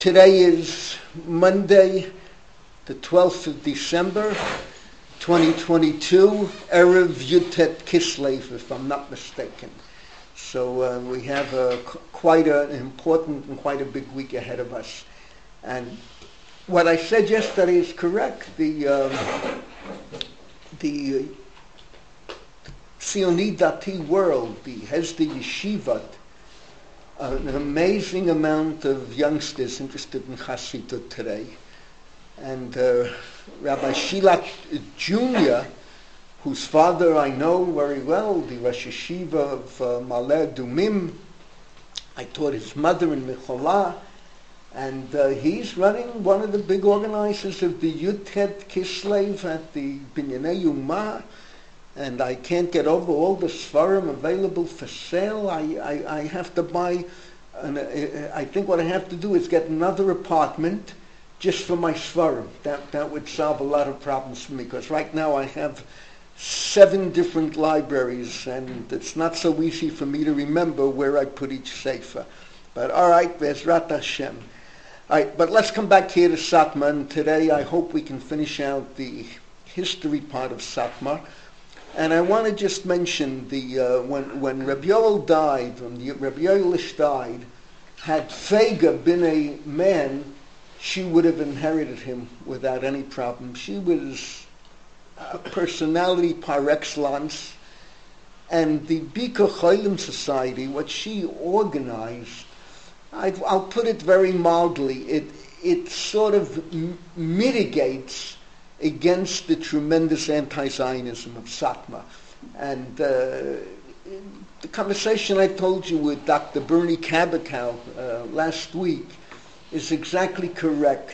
Today is Monday, the 12th of December, 2022, Erev Yutet Kislev, if I'm not mistaken. So we have quite an important and quite a big week ahead of us. And what I said yesterday is correct. The Tzioni Dati world, the Hesder Yeshivat, an amazing amount of youngsters interested in Chassidut today. And Rabbi Shilak Jr., whose father I know very well, the Rosh Yeshiva of Ma'ale Adumim, I taught his mother in Mecholah, and he's running one of the big organizers of the Yutet Kislev at the Binyanei Yuma. And I can't get over all the Svarim available for sale. I have to buy, I think what I have to do is get another apartment just for my Svarim. That would solve a lot of problems for me, because right now I have 7 different libraries, and it's not so easy for me to remember where I put each sefer. But all right, Bezrat Hashem. All right, but let's come back here to Satmar, and today I hope we can finish out the history part of Satmar. And I want to just mention when Rabbi Yoel died, when Rabbi Yoelish died, had Fega been a man, she would have inherited him without any problem. She was a personality par excellence, and the Bika Cholim Society, what she organized, I'll put it very mildly, it sort of mitigates against the tremendous anti-Zionism of Satmar. And the conversation I told you with Dr. Bernie Kabakow last week is exactly correct.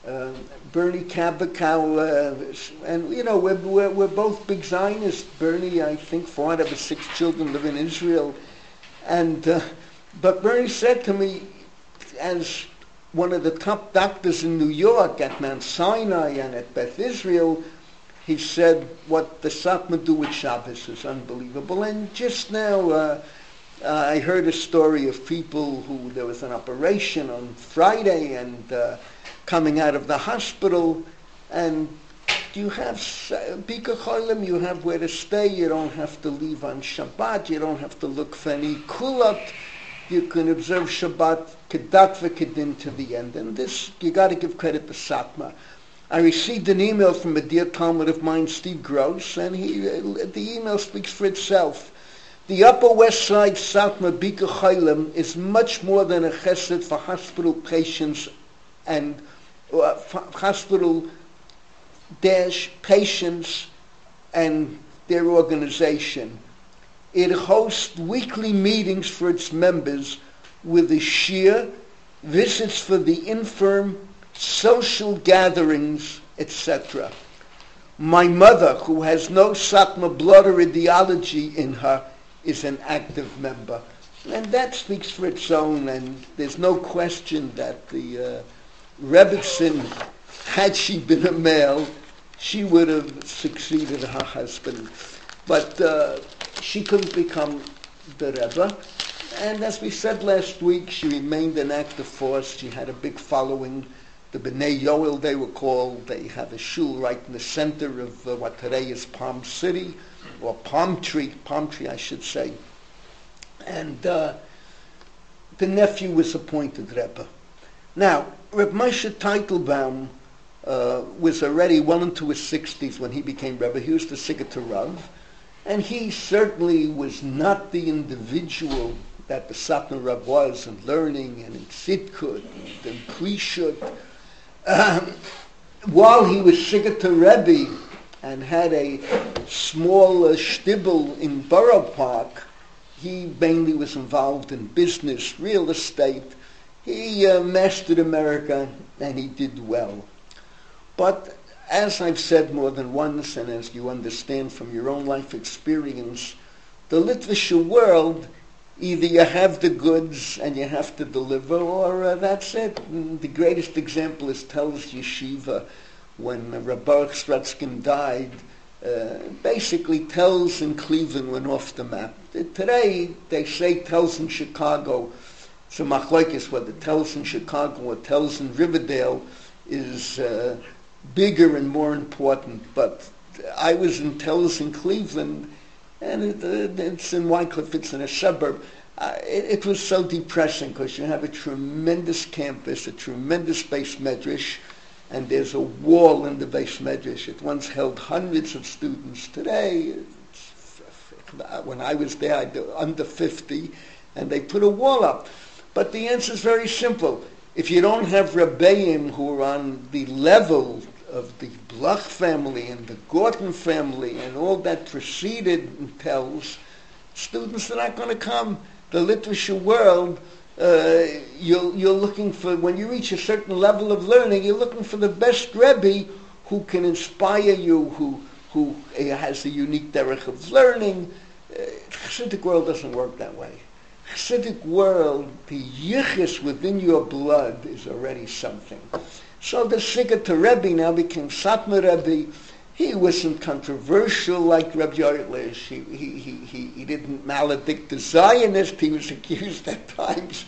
Bernie Kabakow, and you know, we're both big Zionists. Bernie, I think 4 out of his 6 children live in Israel. And but Bernie said to me, as one of the top doctors in New York at Mount Sinai and at Beth Israel, he said what the Satmar do with Shabbos is unbelievable. And just now I heard a story of people who there was an operation on Friday and coming out of the hospital, and you have Bika Cholim, you have where to stay, you don't have to leave on Shabbat, you don't have to look for any kulot, you can observe Shabbat kedat v'kedin to the end. And this, you got to give credit to Satmar. I received an email from a dear Talmud of mine, Steve Gross, and the email speaks for itself. The Upper West Side Satmar Bika Cholim is much more than a chesed for hospital patients and hospital patients and their organization. It hosts weekly meetings for its members with a shir, visits for the infirm, social gatherings, etc. My mother, who has no Satmar blood or ideology in her, is an active member. And that speaks for its own, and there's no question that the Rebbetzin, had she been a male, she would have succeeded her husband. But she couldn't become the Rebbe. And as we said last week, she remained an active force. She had a big following. The Bnei Yoel, they were called. They have a shul right in the center of what today is Palm City, or Palm Tree, I should say. And the nephew was appointed Rebbe. Now, Reb Moshe Teitelbaum was already well into his 60s when he became Rebbe. He was the Sigater Rav. And he certainly was not the individual that the Satmar Rav was in learning and in Tzidkut and in Klishut. While he was Sigater Rebbe and had a small shtibel in Borough Park, he mainly was involved in business, real estate. He mastered America, and he did well. But as I've said more than once, and as you understand from your own life experience, the Litvische world, either you have the goods and you have to deliver, or that's it. And the greatest example is Telz Yeshiva. When Rabbi Strutskin died, basically Telz in Cleveland went off the map. Today, they say Telz in Chicago So machlokes, whether Telz in Chicago or Telz in Riverdale, is bigger and more important. But I was in Telz in Cleveland, and it's in Wycliffe, it's in a suburb. It was so depressing because you have a tremendous campus, a tremendous Beis Medrash, and there's a wall in the Beis Medrash. It once held hundreds of students. Today, when I was there, I was under 50, and they put a wall up. But the answer is very simple. If you don't have Rebbeim who are on the level of the Bloch family and the Gorton family and all that preceded in Telz, students are not going to come. The literature world, you're looking for, when you reach a certain level of learning, you're looking for the best Rebbe who can inspire you, who has a unique derech of learning. Chassidic world doesn't work that way. Chassidic world, the yichus within your blood is already something. So the Sigater Rebbe now became Satmar Rebbe. He wasn't controversial like Reb Yoelish. He didn't maledict the Zionist. He was accused at times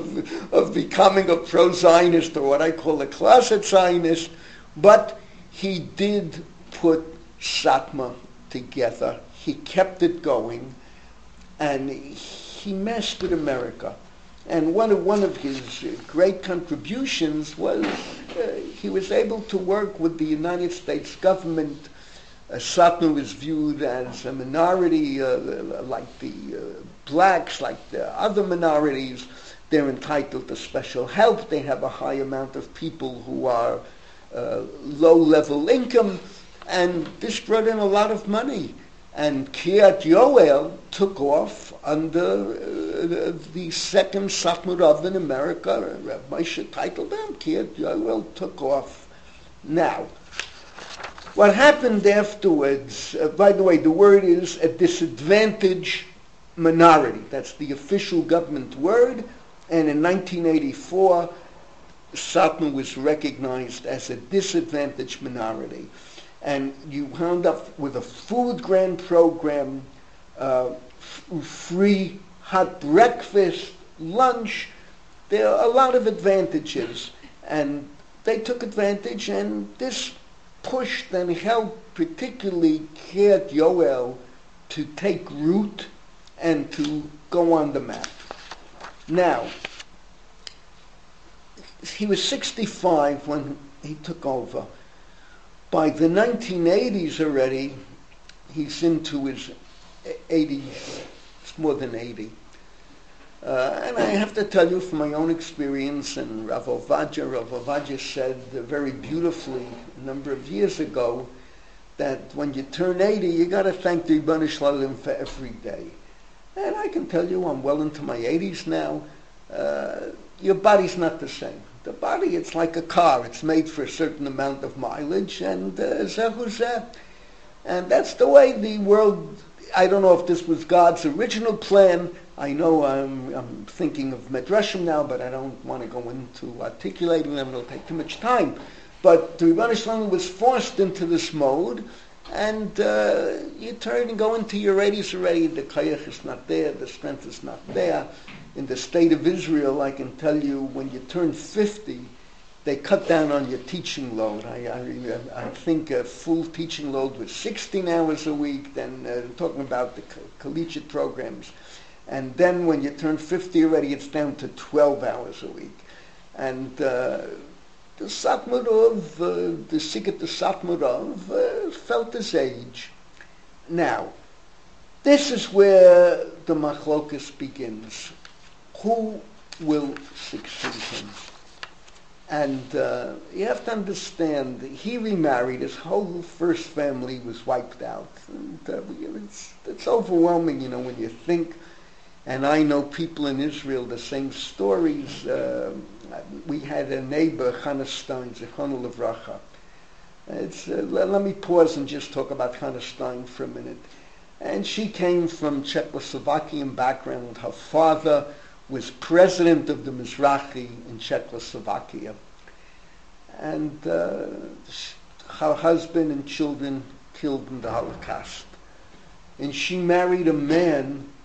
of becoming a pro-Zionist or what I call a closet Zionist. But he did put Satmar together. He kept it going, and he mastered America. And one of his great contributions was he was able to work with the United States government. Satmar was viewed as a minority, like the blacks, like the other minorities. They're entitled to special help. They have a high amount of people who are low-level income, and this brought in a lot of money. And Kiryat Yoel took off under the second Satmar Rav in America. Rav Moshe Teitelbaum, Kiryat Yoel took off. Now, what happened afterwards, by the way, the word is a disadvantaged minority. That's the official government word. And in 1984, Satmar was recognized as a disadvantaged minority. And you wound up with a food grant program, free hot breakfast, lunch. There are a lot of advantages. And they took advantage, and this pushed and helped particularly Kiryat Yoel to take root and to go on the map. Now, he was 65 when he took over. By the 1980s already, he's into his 80s, it's more than 80. And I have to tell you from my own experience, and Rav Ovadia said very beautifully a number of years ago, that when you turn 80, you got to thank the Ribono Shel Olam for every day. And I can tell you, I'm well into my 80s now, your body's not the same. The body, it's like a car. It's made for a certain amount of mileage, and and that's the way the world. I don't know if this was God's original plan. I know I'm thinking of Medrashim now, but I don't want to go into articulating them. It'll take too much time. But the Ribono Shel Olam was forced into this mode, and you turn and go into your 80s already. The koyach is not there. The strength is not there. In the state of Israel, I can tell you, when you turn 50, they cut down on your teaching load. I think a full teaching load was 16 hours a week, then talking about the collegiate programs. And then when you turn 50 already, it's down to 12 hours a week. And the Satmar Rav, the Sigater Satmar Rav, felt his age. Now, this is where the machlokas begins. Who will succeed him? And you have to understand, he remarried. His whole first family was wiped out. And it's overwhelming, when you think. And I know people in Israel, the same stories. We had a neighbor, Chana Stein, Zichrono Livracha. Let me pause and just talk about Chana Stein for a minute. And she came from Czechoslovakian background. Her father was president of the Mizrachi in Czechoslovakia. And her husband and children killed in the Holocaust. And she married a man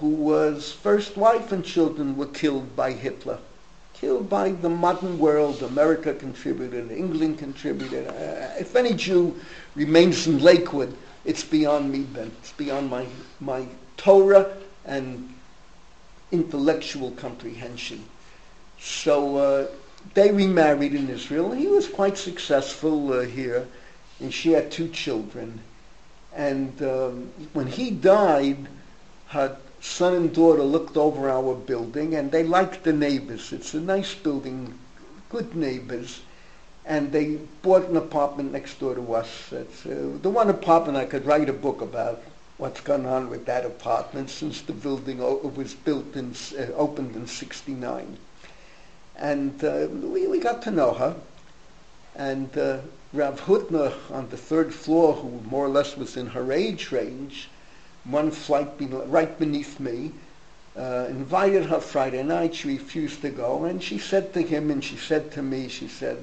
whose first wife and children were killed by Hitler. Killed by the modern world. America contributed, England contributed. If any Jew remains in Lakewood, it's beyond me, Ben. It's beyond my Torah and intellectual comprehension. So they remarried in Israel. He was quite successful here, and she had 2 children. And when he died, her son and daughter looked over our building, and they liked the neighbors. It's a nice building, good neighbors. And they bought an apartment next door to us. It's the one apartment I could write a book about what's gone on with that apartment since the building was built and opened in '69. And we got to know her. And Rav Hutner on the 3rd floor, who more or less was in her age range, one flight right beneath me, invited her Friday night. She refused to go, and she said to him, and she said to me, she said,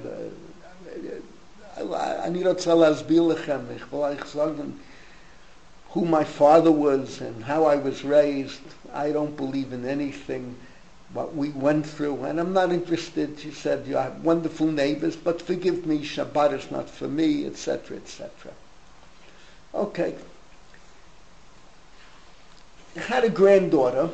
"Ani rotza lasbir lechem, ich will euch sagen who my father was and how I was raised. I don't believe in anything, what we went through, and I'm not interested." She said, "You have wonderful neighbors, but forgive me, Shabbat is not for me," etc., etc. Okay. I had a granddaughter,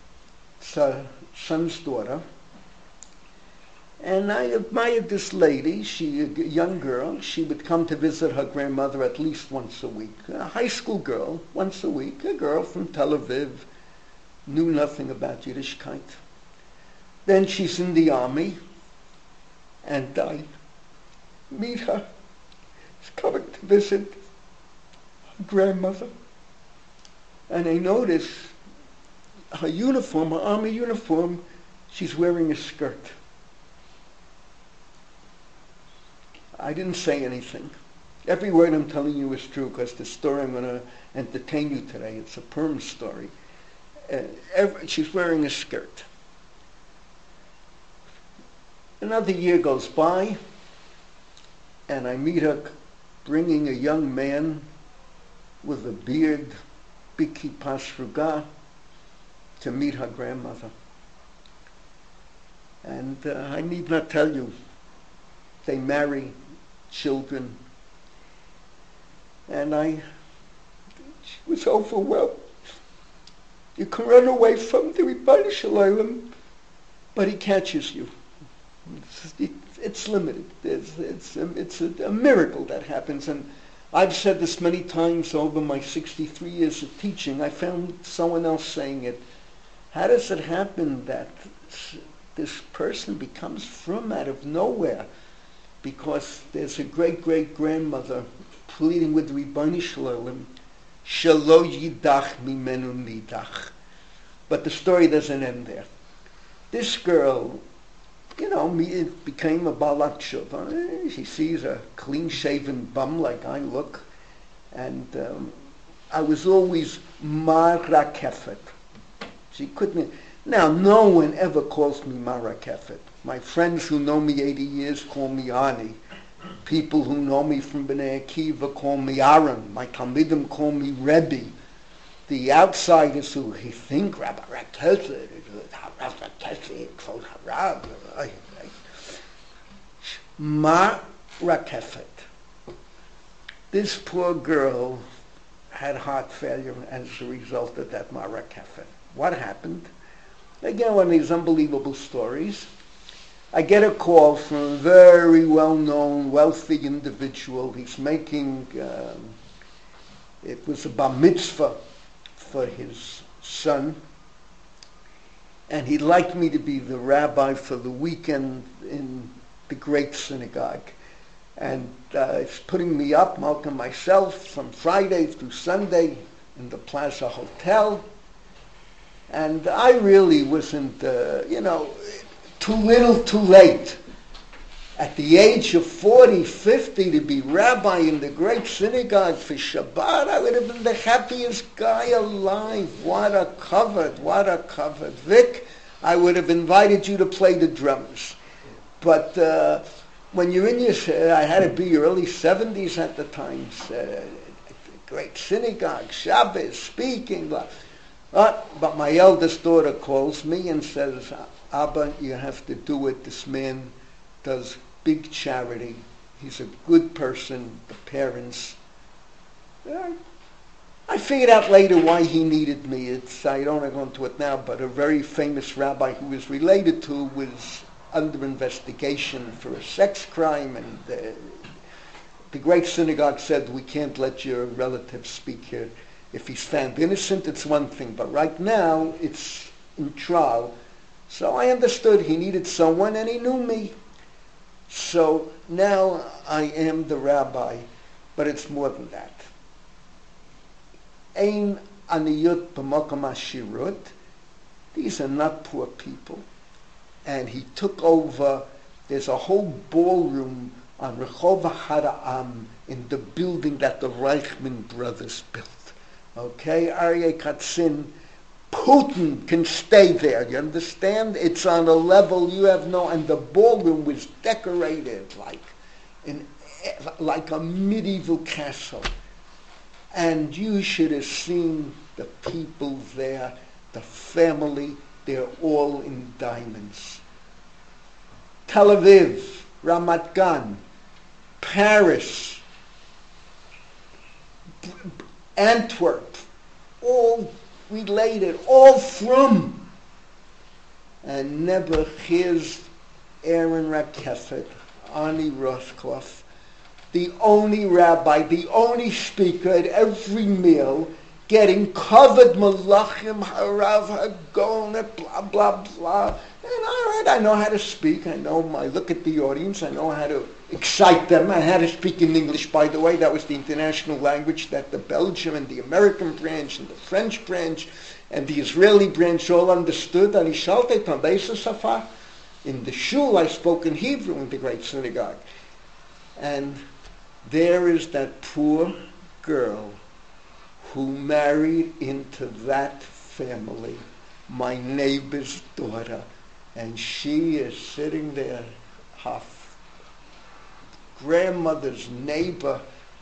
son's daughter, and I admired this lady. She, a young girl, she would come to visit her grandmother at least once a week. A high school girl, once a week, a girl from Tel Aviv, knew nothing about Yiddishkeit. Then she's in the army, and I meet her. She's coming to visit her grandmother. And I notice her uniform, her army uniform, she's wearing a skirt. I didn't say anything. Every word I'm telling you is true, because the story I'm going to entertain you today, it's a Purim story. She's wearing a skirt. Another year goes by, and I meet her bringing a young man with a beard, big kippah sruga, to meet her grandmother. And I need not tell you, they marry, children. And she was overwhelmed. You can run away from the Rebbeinu Shalom, but he catches you. It's limited. It's a miracle that happens. And I've said this many times over my 63 years of teaching. I found someone else saying it. How does it happen that this person becomes frum out of nowhere? Because there's a great-great-grandmother pleading with Rebbeinu Shalom, Shelo yidach mimenu nidach. But the story doesn't end there. This girl, became a balak shuvah. She sees a clean-shaven bum like I look, and I was always Mara Kefet. She couldn't. Now, no one ever calls me Mara Kefet. My friends who know me 80 years call me Ani. People who know me from Bnei Akiva call me Aaron. My Talmidim call me Rebbe. The outsiders who think Rabbi Rakefet, Ma Rakefet. This poor girl had heart failure as a result of that Ma Rakefet. What happened? Again, one of these unbelievable stories. I get a call from a very well-known, wealthy individual. He's making, it was a bar mitzvah for his son, and he'd like me to be the rabbi for the weekend in the great synagogue. And he's putting me up, Malka myself, from Friday through Sunday in the Plaza Hotel. And I really wasn't, too little, too late. At the age of 40, 50, to be rabbi in the great synagogue for Shabbat, I would have been the happiest guy alive. What a covered, what a covered. Vic, I would have invited you to play the drums. But when you're in I had to be early 70s at the time, great synagogue, Shabbos, speaking, blah. But my eldest daughter calls me and says, Abba, you have to do it. This man does big charity. He's a good person. The parents. I figured out later why he needed me. I don't want to go into it now, but a very famous rabbi who was related to was under investigation for a sex crime, and the great synagogue said, we can't let your relative speak here. If he's found innocent, it's one thing, but right now it's in trial. So I understood he needed someone, and he knew me. So now I am the rabbi, but it's more than that. Ein aniyut b'makom hashirut. These are not poor people. And he took over, there's a whole ballroom on Rehov Hara'am in the building that the Reichman brothers built. Okay, Aryeh Katzin, Putin can stay there, you understand? It's on a level you have no, and the ballroom was decorated like a medieval castle. And you should have seen the people there, the family, they're all in diamonds. Tel Aviv, Ramat Gan, Paris, Antwerp, all related, all from. And Nebuch, here's Aaron Rakefet, Ani Rothkopf, the only rabbi, the only speaker at every meal, getting covered malachim, harav, hagon, blah, blah, blah. And all right, I know how to speak. I look at the audience. I know how to excite them. I had to speak in English, by the way. That was the international language that the Belgian and the American branch and the French branch and the Israeli branch all understood. And in the shul, I spoke in Hebrew in the great synagogue. And there is that poor girl who married into that family, my neighbor's daughter, and she is sitting there, her grandmother's neighbor,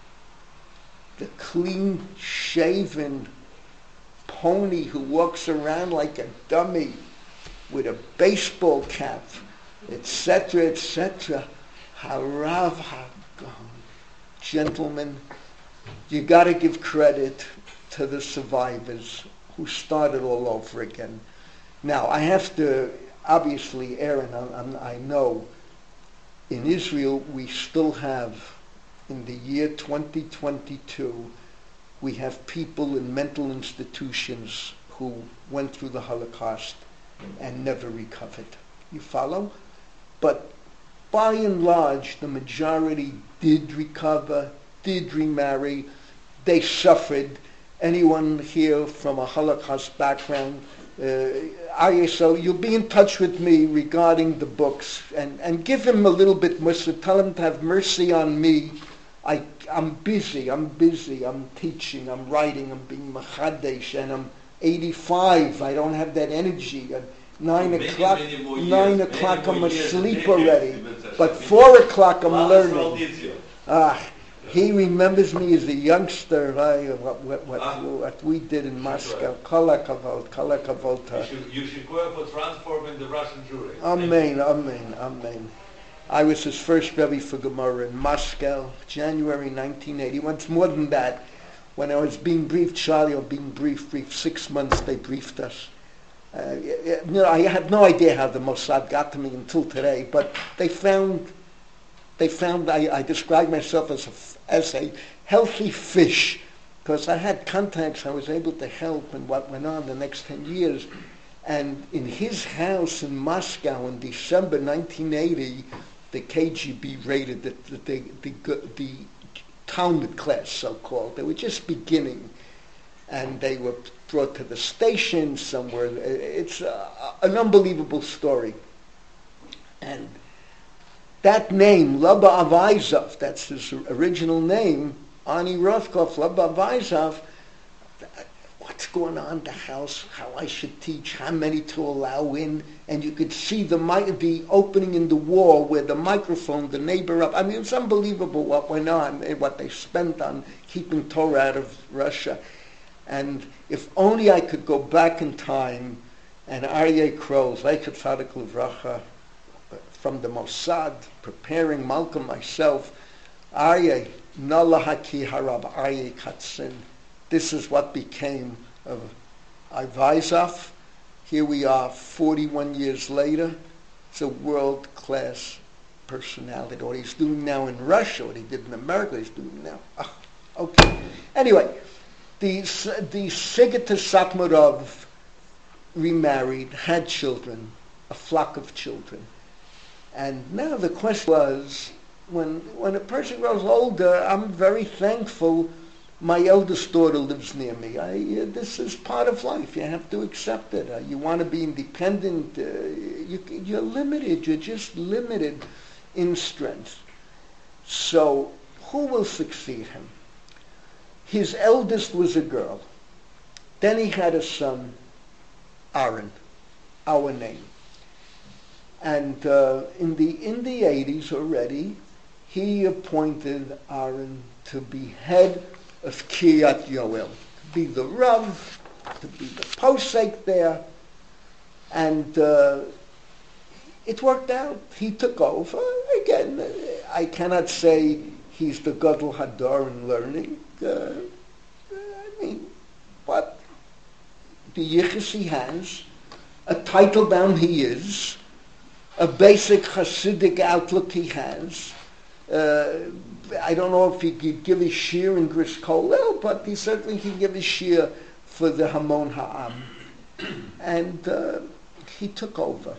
the clean-shaven pony who walks around like a dummy with a baseball cap, etc., etc. Harav Hagon. Gentlemen, you got to give credit to the survivors who started all over again. Now, I have to, obviously, Aaron, I know, in Israel we still have, in the year 2022, we have people in mental institutions who went through the Holocaust and never recovered. You follow? But by and large, the majority did recover, did remarry, they suffered. Anyone here from a Holocaust background, so you'll be in touch with me regarding the books and give him a little bit more, so tell him to have mercy on me. I'm busy, I'm teaching, I'm writing, I'm being machadesh, and I'm 85, I don't have that energy. At 9 o'clock I'm asleep already, but 4 o'clock I'm learning. He remembers me as a youngster, what we did in Moscow. Kol hakavod. You should go for transforming the Russian Jewry. Amen. I was his first Rebbe for Gemara in Moscow, January 1980. Once more than that, when I was being briefed, Charlie, or being briefed 6 months, they briefed us. I had no idea how the Mossad got to me until today, but they found I described myself as a healthy fish, because I had contacts I was able to help in what went on the next 10 years. And in his house in Moscow in December 1980, the KGB raided the Talmud class, so-called. They were just beginning, and they were brought to the station somewhere. It's an unbelievable story. And that name, Laba Avaizov, that's his original name, Ani Rothkopf, Laba Avaizov, what's going on in the house, how I should teach, how many to allow in, and you could see the opening in the wall where the microphone, the neighbor up. I mean, it's unbelievable what went on, what they spent on keeping Torah out of Russia. And if only I could go back in time and Aryeh Kroll, Zeichet Tzadik Livracha, from the Mossad, preparing Malcolm myself, Aryeh, Nala Haki Harab Aryeh Katzin. This is what became of Ivaizaf. Here we are 41 years later. It's a world-class personality. What he's doing now in Russia, what he did in America, he's doing now. Okay. Anyway, the Sigeta Satmarov remarried, had children, a flock of children. And now the question was, when a person grows older, I'm very thankful my eldest daughter lives near me. This is part of life. You have to accept it. You want to be independent. You're limited. You're just limited in strength. So who will succeed him? His eldest was a girl. Then he had a son, Aaron, our name. And in the 80s already, he appointed Aaron to be head of Kiryat Yoel, to be the Rav, to be the posek there. And it worked out. He took over. Again, I cannot say he's the Gadol Hador in learning. But the yichus he has, a title down he is, a basic Hasidic outlook he has. I don't know if he could give a shir in Gris Kolel, but he certainly can give a shir for the Hamon Ha'am. And he took over.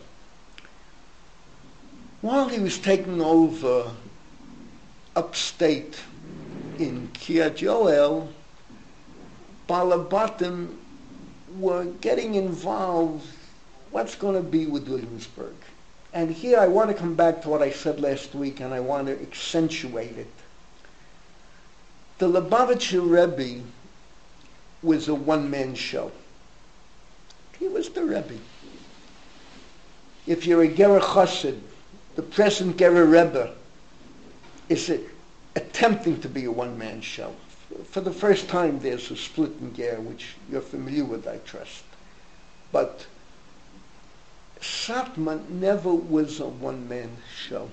While he was taking over upstate in Kiryat Yoel, Balabatim were getting involved. What's going to be with Williamsburg? And here I want to come back to what I said last week, and I want to accentuate it. The Lubavitcher Rebbe was a one-man show. He was the Rebbe. If you're a Gerer Chassid, the present Gerer Rebbe is attempting to be a one-man show. For the first time, there's a split in Ger, which you're familiar with, I trust. But Satmar never was a one-man show.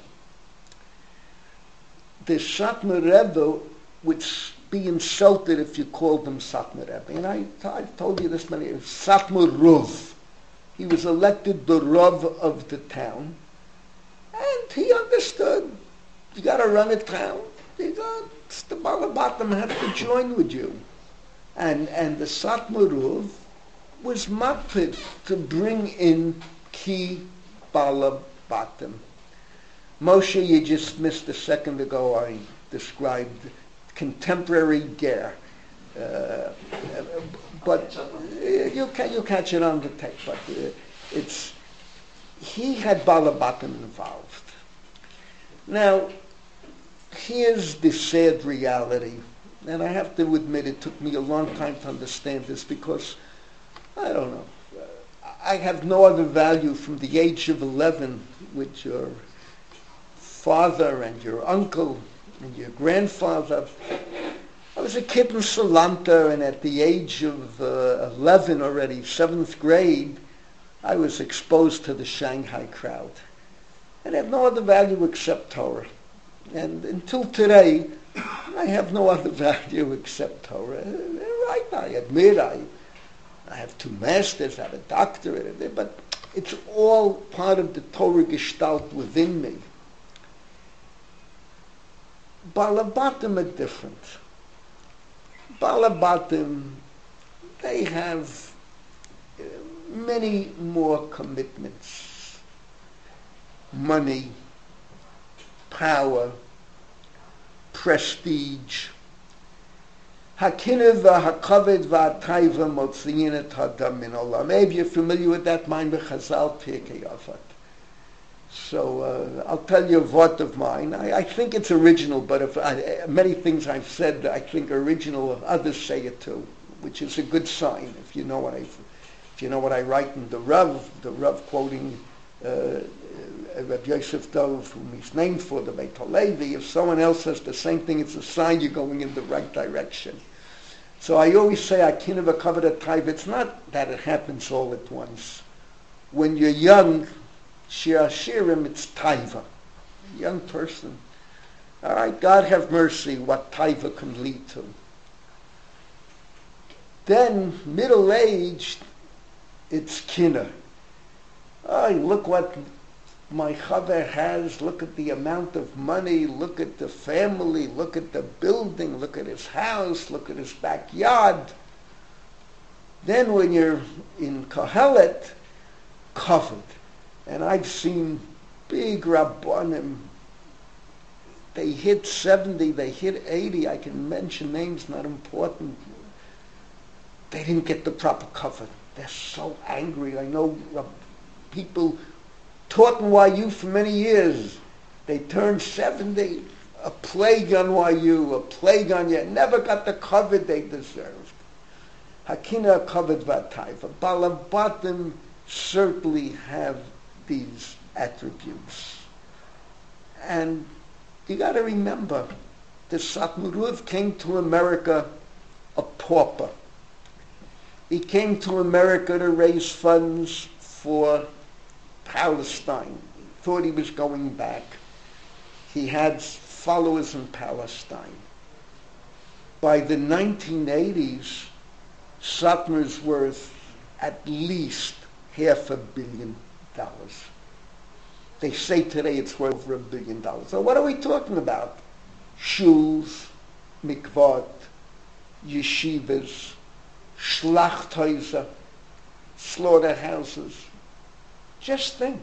The Satmar Rebbe would be insulted if you called him Satmar Rebbe. And I've told you this many times. Satmar Rav. He was elected the Rav of the town. And he understood. You got to run a town. The Balabatim have to join with you. And the Satmar Rav was makpid to bring in Ki Balabatim. Moshe, you just missed a second ago. I described contemporary Ger. But you catch it on the tape. But he had Balabatim involved. Now, here's the sad reality, and I have to admit it took me a long time to understand this because, I don't know, I have no other value from the age of 11 with your father and your uncle and your grandfather. I was a kid in Salanta, and at the age of 11 already, 7th grade, I was exposed to the Shanghai crowd. And I have no other value except Torah. And until today, I have no other value except Torah. Right, I admit I have 2 masters, I have a doctorate, but it's all part of the Torah gestalt within me. Balabatim are different. Balabatim, they have many more commitments. Money, power, prestige. Hakinev v'hakaved v'atayva motziyin et hadam min olam. Maybe you're familiar with that mind b'chazal Pirkei Avot. So I'll tell you a vort of mine. I think it's original, but many things I've said I think are original. Others say it too, which is a good sign. If you know what I write in the Rav quoting Rabbi Yosef Dov, whom he's named for, the Beit HaLevi. If someone else says the same thing, it's a sign you're going in the right direction. So I always say I can't have a covered a taiva. It's not that it happens all at once. When you're young, shir shirim, it's taiva. A young person. All right, God have mercy, what taiva can lead to. Then, middle-aged, it's kinna. Oh, look what my chaver has. Look at the amount of money. Look at the family. Look at the building. Look at his house. Look at his backyard. Then when you're in Kohelet, covered. And I've seen big Rabbanim. They hit 70. They hit 80. I can mention names, not important. They didn't get the proper cover. They're so angry. I know people taught in YU for many years. They turned 70, a plague on YU, a plague on you. Never got the cover they deserved. Hakina covered vataiva. Balabatim certainly have these attributes. And you got to remember, the Satmaruv came to America a pauper. He came to America to raise funds for Palestine. He thought he was going back. He had followers in Palestine. By the 1980s, Satmar's worth at least $500 million. They say today it's worth over $1 billion. So what are we talking about? Shuls, mikvot, yeshivas, schlachthäuser, slaughterhouses. Just think.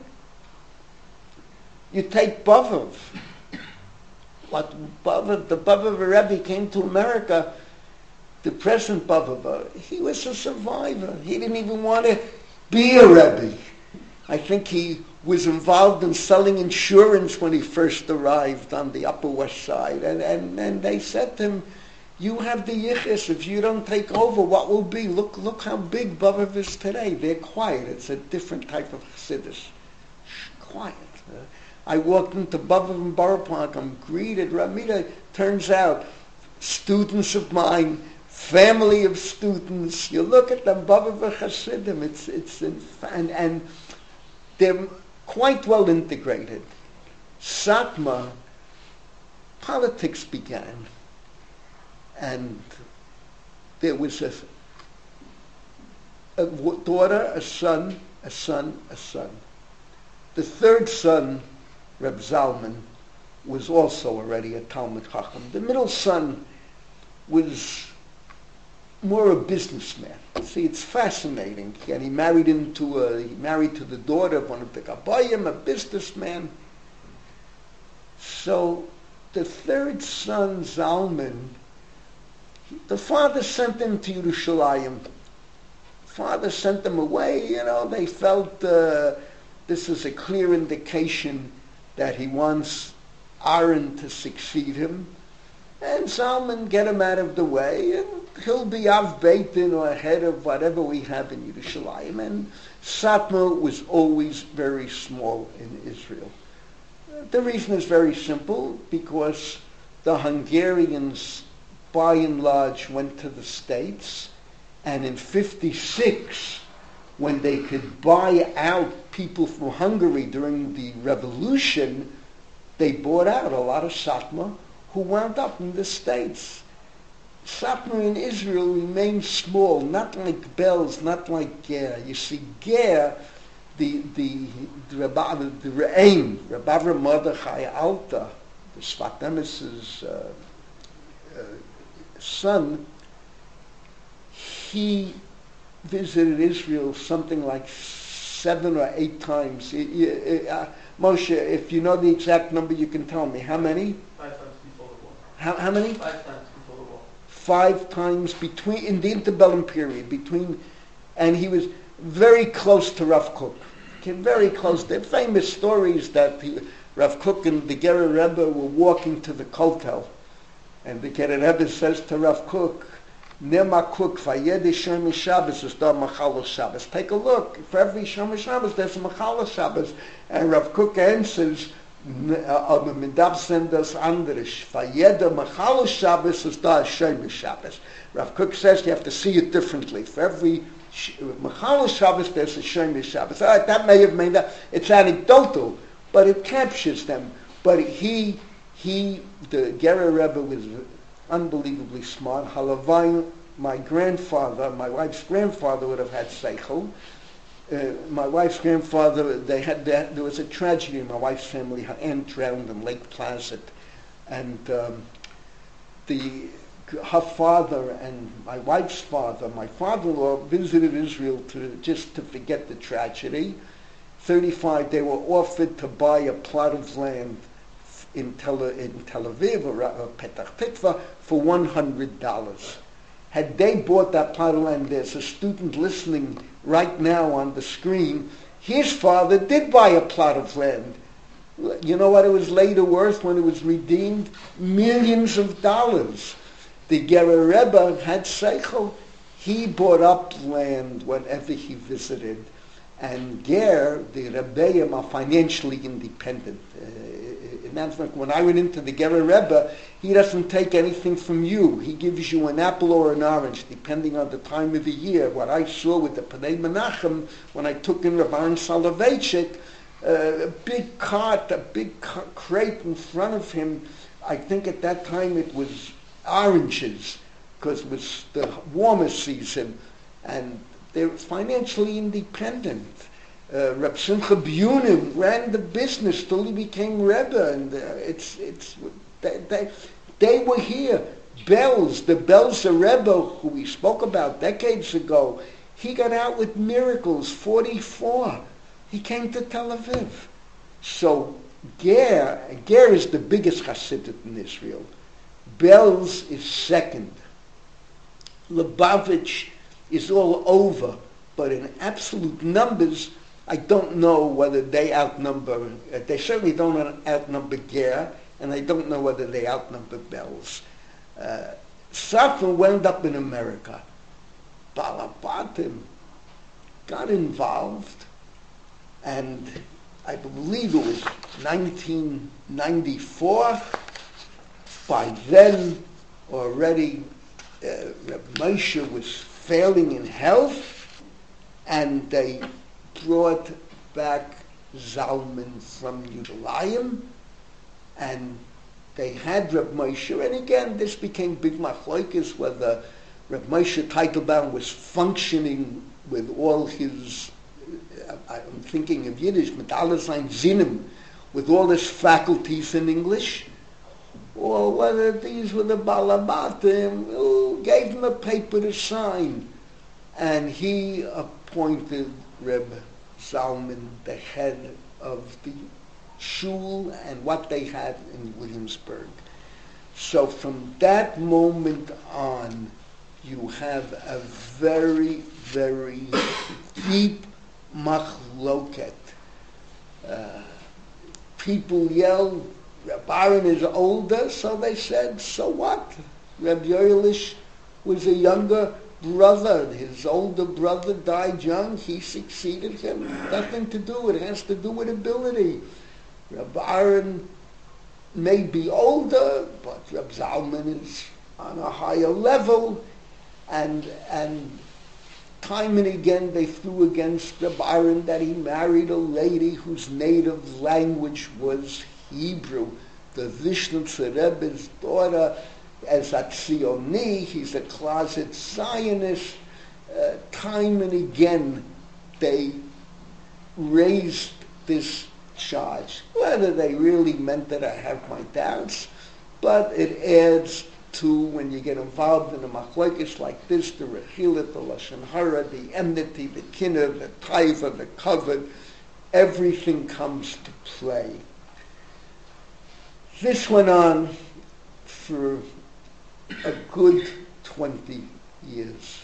You take Bavov. What Bavov, the Bavov Rebbe came to America, the present Bavov, he was a survivor. He didn't even want to be a Rebbe. I think he was involved in selling insurance when he first arrived on the Upper West Side. And they said to him, you have the yichus. If you don't take over, what will be? Look how big Bavov is today. They're quiet. It's a different type of chassidus. Quiet. I walked into Bavov in Borough Park. I'm greeted. Ramita, turns out, students of mine, family of students. You look at them, Bavov Chassidim. And they're quite well integrated. Satmar, politics began. And there was a daughter, a son, a son, a son. The third son, Reb Zalman, was also already a Talmud Chacham. The middle son was more a businessman. See, it's fascinating. And he married to the daughter of one of the Gabbayim, a businessman. So the third son, Zalman, the father sent him to Yerushalayim. Father sent them away. They felt this is a clear indication that he wants Aaron to succeed him. And Zalman, get him out of the way, and he'll be Av Beitin or head of whatever we have in Yerushalayim. And Satmar was always very small in Israel. The reason is very simple, because the Hungarians by and large went to the States, and in 1956, when they could buy out people from Hungary during the revolution, they bought out a lot of Satmar who wound up in the States. Satmar in Israel remained small, not like Belz, not like Ger. You see, Ger, the Re'aim, Rabbi Avram Mordechai Alta, the Sfat Emes's son, he visited Israel something like 7 or 8 times. Moshe, if you know the exact number, you can tell me. How many? 5 times before the war. How many? 5 times before the war. 5 times in the interbellum period, and he was very close to Rav Kook. Very close. There are famous stories that Rav Kook and the Gerer Rebbe were walking to the Kotel, and the Gerer Rebbe says to Rav Kook, Nema Kook, Vayedi Shem Shabbos is da Machal Shabbos. Take a look. For every Shem Shabbos, there's a Machal Shabbos. And Rav Kook answers, Aber man darf sehen das andere. Für jeder Machal Shabbos ist da a Shemesh Shabbos. Rav Kook says you have to see it differently. For every Machal Shabbos there's a Shemesh Shabbos. All right, that may have made that. It's anecdotal, but it captures them. But the Gerer Rebbe was unbelievably smart. Halavai, my wife's grandfather would have had seichel. My wife's grandfather, there was a tragedy in my wife's family. Her aunt drowned in Lake Placid, and her father and my wife's father, my father-in-law, visited Israel just to forget the tragedy. 35, they were offered to buy a plot of land in Tel Aviv or Petach Tikva for $100. Had they bought that plot of land, there's a student listening right now on the screen. His father did buy a plot of land. You know what it was later worth when it was redeemed? Millions of dollars. The Gerer Rebbe had seichel. He bought up land whenever he visited. And Ger, the Rebbeim, are financially independent. When I went into the Gerer Rebbe, he doesn't take anything from you. He gives you an apple or an orange, depending on the time of the year. What I saw with the Pnei Menachem, when I took in Rav Aaron Soloveitchik, a big cart, a big crate in front of him. I think at that time it was oranges, because it was the warmer season, and they were financially independent. Reb Simcha Bunim ran the business till he became Rebbe, and they were here. The Belzer Rebbe, who we spoke about decades ago, he got out with miracles, 44. He came to Tel Aviv. So Ger is the biggest Hasidut in Israel. Belz is second. Lubavitch is all over, but in absolute numbers, I don't know whether they outnumber, they certainly don't outnumber Ger, and I don't know whether they outnumber Belz. Safran wound up in America. Balabatim got involved, and I believe it was 1994. By then, already, Reb Moshe was failing in health, and they brought back Zalman from Yerushalayim, and they had Reb Moshe, and again, this became big machlokes whether Reb Moshe Teitelbaum was functioning with all his, I'm thinking of Yiddish, mit alle sein Sinnen, with all his faculties in English, or whether these were the Balabatim who gave him a paper to sign. And he appointed Reb Zalman the head of the shul and what they had in Williamsburg. So from that moment on, you have a very, very deep machloket. People yell, Reb Aaron is older, so they said, so what? Reb Yoelish was a younger brother. His older brother died young. He succeeded him. Nothing to do. It has to do with ability. Reb Aaron may be older, but Reb Zalman is on a higher level. And time and again they threw against Reb Aaron that he married a lady whose native language was Hebrew. The Vishnitzer Rebbe's daughter, as a Tzioni, he's a closet Zionist. Time and again they raised this charge. Whether they really meant it, I have my doubts, but it adds to, when you get involved in a machlokes like this, the Rechilah, the Lashon Hara, the enmity, the kinner, the taiva, the kavod, everything comes to play. This went on for a good 20 years.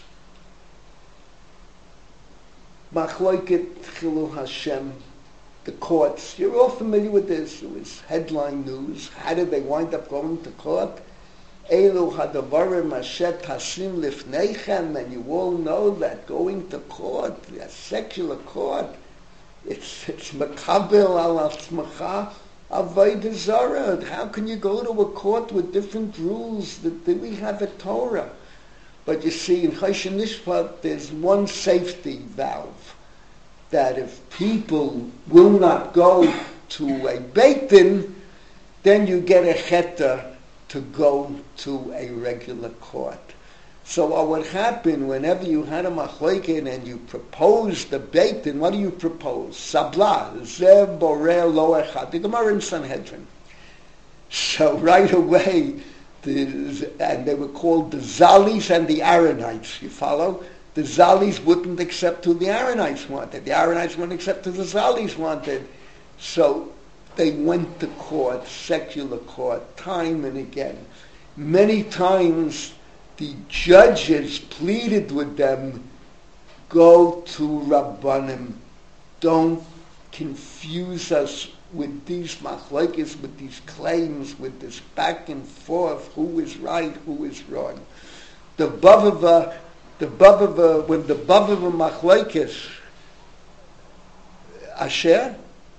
Machloket Chilul Hashem, the courts. You're all familiar with this. It was headline news. How did they wind up going to court? Elu hadavarim ashet hasim lifneichem, and you all know that going to court, a secular court, it's makabel al atzmacha, Avodah Zarah. How can you go to a court with different rules? That we have a Torah. But you see, in Choshen Mishpat, there's one safety valve, that if people will not go to a Beit Din, then you get a cheta to go to a regular court. So what would happen whenever you had a machloket and you proposed the Beit Din, what do you propose? Sabla, Zeh Boreh Lo Echad, the Gemara in Sanhedrin. So right away, and they were called the Zalis and the Aaronites, you follow? The Zalis wouldn't accept who the Aaronites wanted. The Aaronites wouldn't accept who the Zalis wanted. So they went to court, secular court, time and again. Many times the judges pleaded with them, go to Rabbanim, don't confuse us with these machlokes, with these claims, with this back and forth, who is right, who is wrong. The Bavava, when the Bavava machlokes, Asher,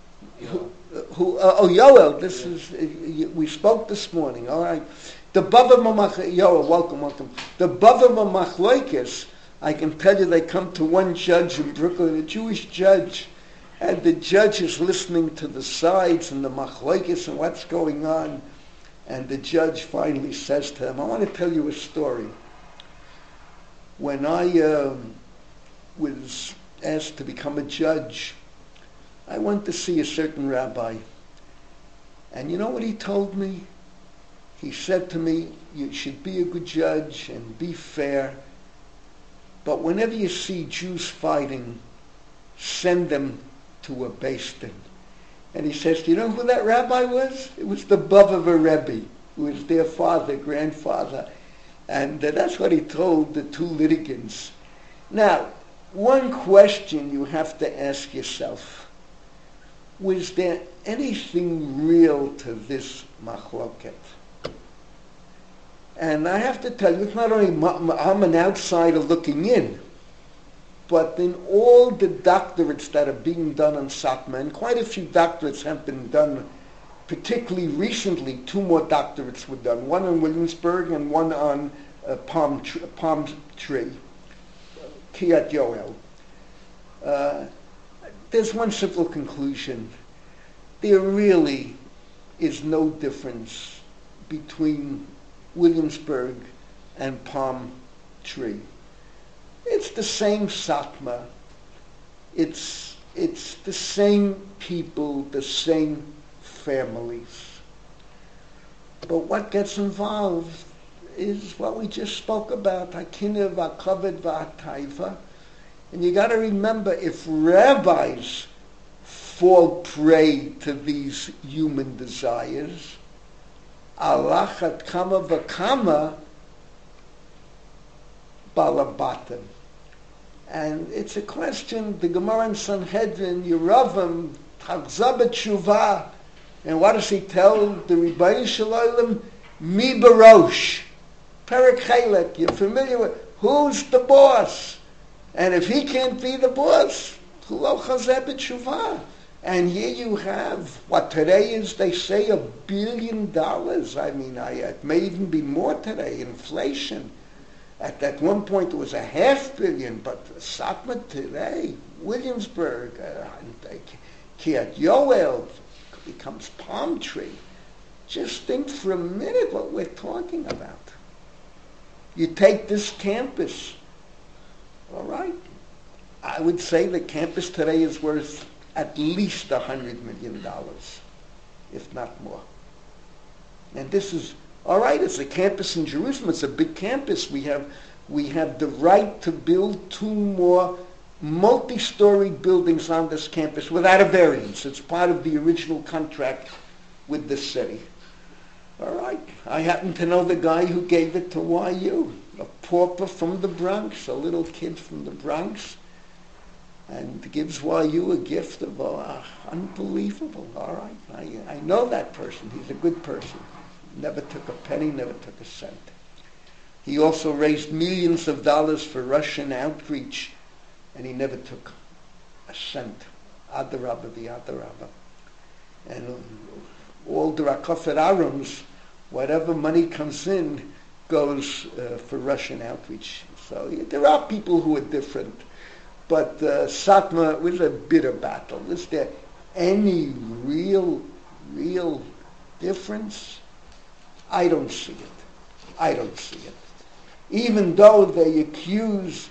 Yoel, this is, we spoke this morning, all right. The Bavava Yoel, welcome. The Bavava machlokes, I can tell you they come to one judge in Brooklyn, a Jewish judge, and the judge is listening to the sides and the machlokes and what's going on. And the judge finally says to him, I want to tell you a story. When I was asked to become a judge, I went to see a certain rabbi. And you know what he told me? He said to me, you should be a good judge and be fair. But whenever you see Jews fighting, send them to a Beis Din. And he says, do you know who that rabbi was? It was the Bavava Rebbe, who was their father, grandfather. And that's what he told the two litigants. Now, one question you have to ask yourself, was there anything real to this machloket? And I have to tell you, it's not only I'm an outsider looking in, but in all the doctorates that are being done on Satmar, and quite a few doctorates have been done, particularly recently, 2 more doctorates were done, one in Williamsburg and one on Palm Tree, Kiryat Yoel. There's one simple conclusion. There really is no difference between Williamsburg and Palm Tree. It's the same Satmar. It's the same people, the same families. But what gets involved is what we just spoke about, Hakina v'Kavod v'Taiva. And you got to remember, if rabbis fall prey to these human desires, alachat kama v'kama balabatim. And it's a question, the Gemara in Sanhedrin, Yeravim, Tachzah b'tshuvah, and what does he tell the Rebbeinu Shalom? Mi barosh. Perek Chelek, you're familiar with, who's the boss? And if he can't be the boss, lo chazeh b'tshuvah. And here you have, what today is, they say, $1 billion. I mean, it may even be more today, inflation. At that one point, it was $500 million, but Satmar today, Williamsburg, Kiryat Yoel becomes Palm Tree. Just think for a minute what we're talking about. You take this campus, all right? I would say the campus today is worth at least $100 million, if not more. And this is, all right, it's a campus in Jerusalem. It's a big campus. We have the right to build 2 more multi-story buildings on this campus without a variance. It's part of the original contract with the city. All right. I happen to know the guy who gave it to YU, a pauper from the Bronx, a little kid from the Bronx, and gives YU a gift of unbelievable. All right. I know that person. He's a good person. Never took a penny, never took a cent. He also raised millions of dollars for Russian outreach, and he never took a cent. Adarabba v'adarabba. And all the Rakafet Arams, whatever money comes in, goes for Russian outreach. So there are people who are different. But Satmar was a bitter battle. Is there any real difference? I don't see it. Even though they accuse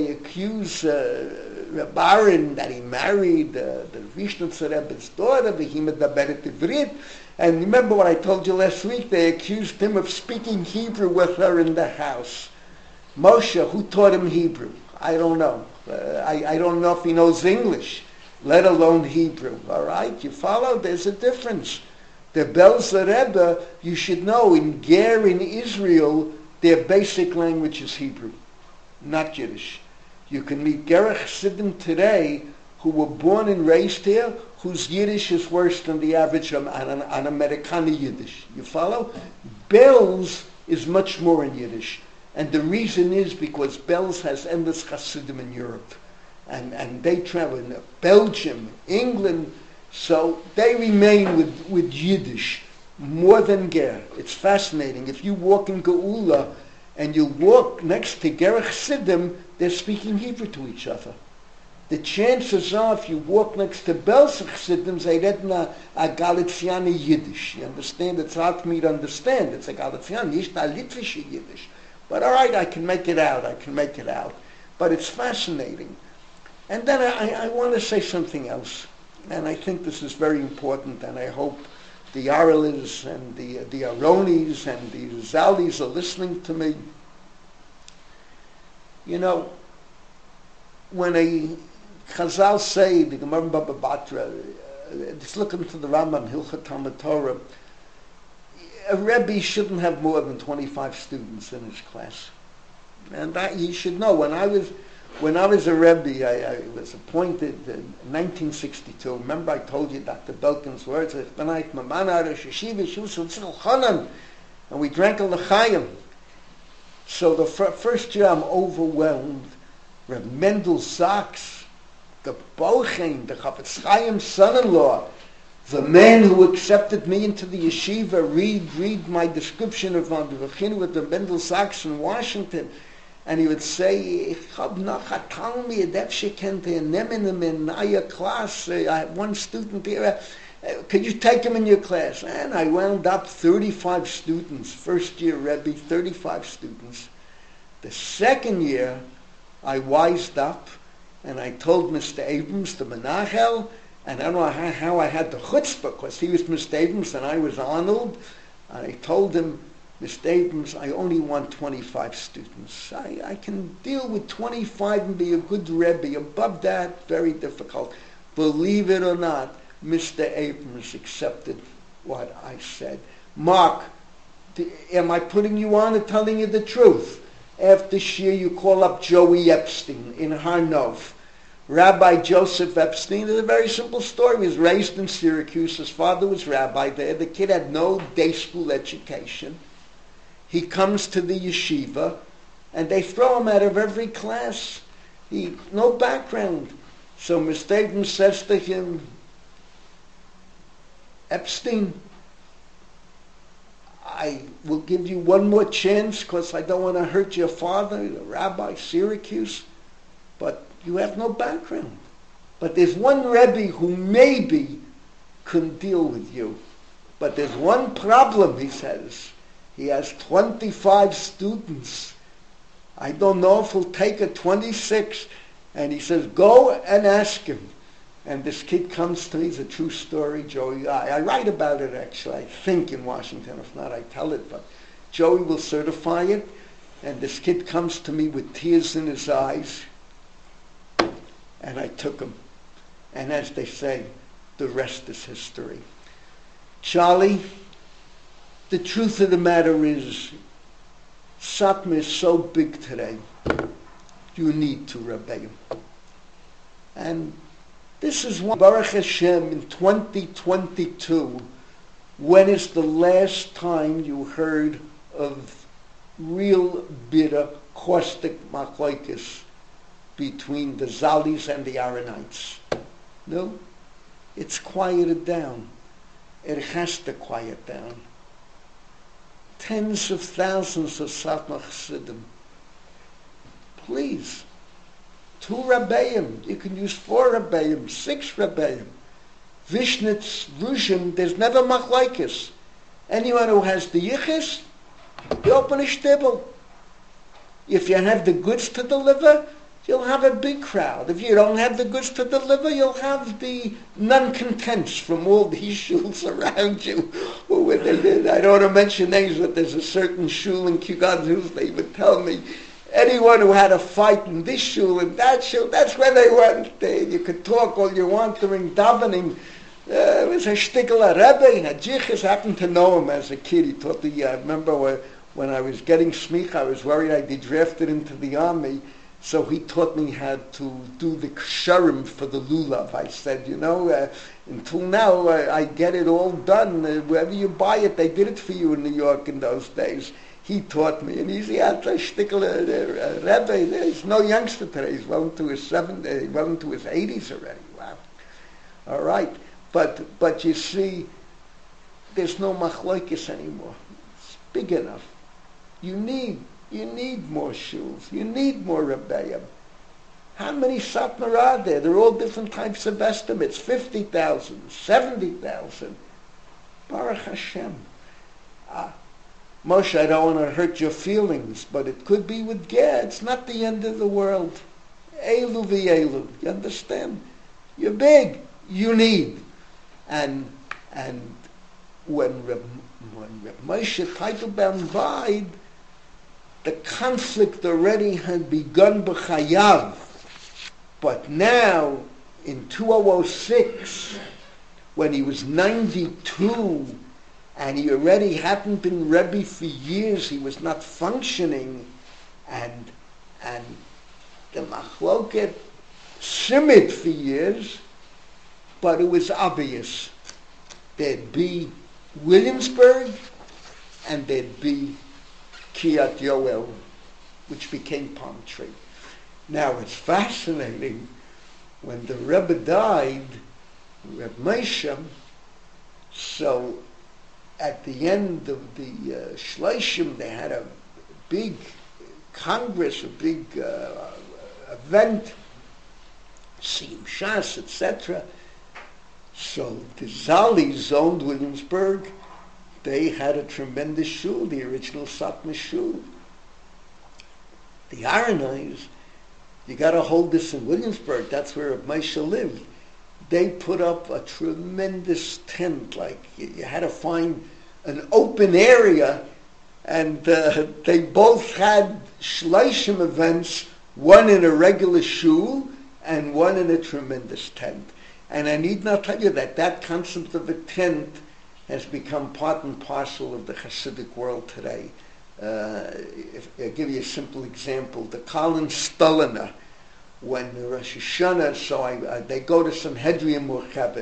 Baron that he married the Vishnitzer Rebbe's daughter, Behima Daberet Ivrit, and remember what I told you last week, they accused him of speaking Hebrew with her in the house. Moshe, who taught him Hebrew? I don't know. I don't know if he knows English, let alone Hebrew. All right, you follow? There's a difference. The Belzer Rebbe, you should know, in Ger in Israel, their basic language is Hebrew, not Yiddish. You can meet Gerach Chassidim today who were born and raised here, whose Yiddish is worse than the average on Americana Yiddish. You follow? Belz is much more in Yiddish. And the reason is because Belz has endless Chassidim in Europe. And they travel in Belgium, England, so they remain with Yiddish more than Ger. It's fascinating. If you walk in Geula and you walk next to Gerach Chassidim, they're speaking Hebrew to each other. The chances are, if you walk next to Belzer Chassidim, they read a Galiciani Yiddish. You understand? It's hard for me to understand. It's a Galiciani, nicht a Litvische Yiddish. But all right, I can make it out. But it's fascinating. And then I want to say something else. And I think this is very important, and I hope the Aralis and the Aronis and the Zalis are listening to me. You know, when a Chazal say, the Gemara Baba Batra, it's looking to the Rambam, Hilchot Talmud Torah, a Rebbe shouldn't have more than 25 students in his class. And that you should know. When I was a Rebbe, I was appointed in 1962. Remember I told you Dr. Belkin's words, and we drank a l'chaim. So the first year I'm overwhelmed. Reb Mendel Sachs, the Bochen, the Chafetz Chaim's son-in-law, the man who accepted me into the yeshiva, read my description of the Vechin with the Mendel Sachs in Washington, and he would say, "Ich hab noch a Talmid, efshe kent nehmen him in a class. I have one student here. Could you take him in your class?" And I wound up 35 students. First year Rebbe, 35 students. The second year, I wised up, and I told Mr. Abrams, the Menachel, and I don't know how I had the chutzpah, because he was Mr. Abrams and I was Arnold. And I told him, Mr. Abrams, I only want 25 students. I can deal with 25 and be a good Rebbe. Above that, very difficult. Believe it or not, Mr. Abrams accepted what I said. Mark, am I putting you on or telling you the truth? After Shir, you call up Joey Epstein in Har Nov. Rabbi Joseph Epstein is a very simple story. He was raised in Syracuse. His father was rabbi there. The kid had no day school education. He comes to the yeshiva, and they throw him out of every class. No background. So Mr. Abrams says to him, Epstein, I will give you one more chance because I don't want to hurt your father, the rabbi, Syracuse, but you have no background. But there's one Rebbe who maybe can deal with you. But there's one problem, he says. He has 25 students. I don't know if he'll take a 26. And he says, go and ask him. And this kid comes to me. It's a true story, Joey. I write about it, actually, I think, in Washington. If not, I tell it. But Joey will certify it. And this kid comes to me with tears in his eyes. And I took him. And as they say, the rest is history. Charlie, the truth of the matter is, Satmar is so big today, you need to rebel. And this is one, Baruch Hashem, in 2022, when is the last time you heard of real bitter, caustic machlokes between the Zalis and the Aaronites? No? It's quieted down. It has to quiet down. Tens of thousands of Satmar Chassidim. Please. 2 Rabbeim. You can use 4 Rabbeim, 6 Rabbeim. Vishnitz, Ruzhin, there's never machlaikis. Anyone who has the yichus, you open a shtibel. If you have the goods to deliver, you'll have a big crowd. If you don't have the goods to deliver, you'll have the non-contents from all these shuls around you. I don't want to mention names, but there's a certain shul in Kibbutz, they would tell me, anyone who had a fight in this shul and that shul, that's where they went. You could talk all you want during davening. It was a shtickler Rebbe, a jichus, happened to know him as a kid. He taught I remember when I was getting smicha, I was worried I'd be drafted into the army. So he taught me how to do the ksharim for the lulav. I said, until now I get it all done. Wherever you buy it, they did it for you in New York in those days. He taught me, and he's a shtickler Rebbe. He's no youngster today. He's well into his 70s, well into his 80s already. Wow. All right. But you see, there's no machlokes anymore. It's big enough. You need more shuls. You need more Rebbeim. How many Satmar are there? They're all different types of estimates. 50,000, 70,000. Baruch Hashem. Moshe, I don't want to hurt your feelings, but it could be with Ger. It's not the end of the world. Elu v'elu. You understand? You're big. You need. And when Reb Moshe Teitelbaum died, the conflict already had begun b'chayav. But now, in 2006, when he was 92, and he already hadn't been Rebbe for years, he was not functioning, and the machloket simmered for years, but it was obvious. There'd be Williamsburg, and there'd be Kiryat Yoel, which became Palm Tree. Now it's fascinating. When the Rebbe died, Reb Moshe, so at the end of the Shloshim, they had a big congress, a big event, Siyum Shas, etc. So the Zalis owned Williamsburg. They had a tremendous shul, the original Satmar shul. The Aronais, you got to hold this in Williamsburg. That's where Moshe lived. They put up a tremendous tent. Like you had to find an open area, and they both had shloshim events, one in a regular shul and one in a tremendous tent. And I need not tell you that concept of a tent has become part and parcel of the Hasidic world today. I'll give you a simple example. The Kalin Stoliner, when the Rosh Hashanah, so they go to Sanhedrin Murchabit.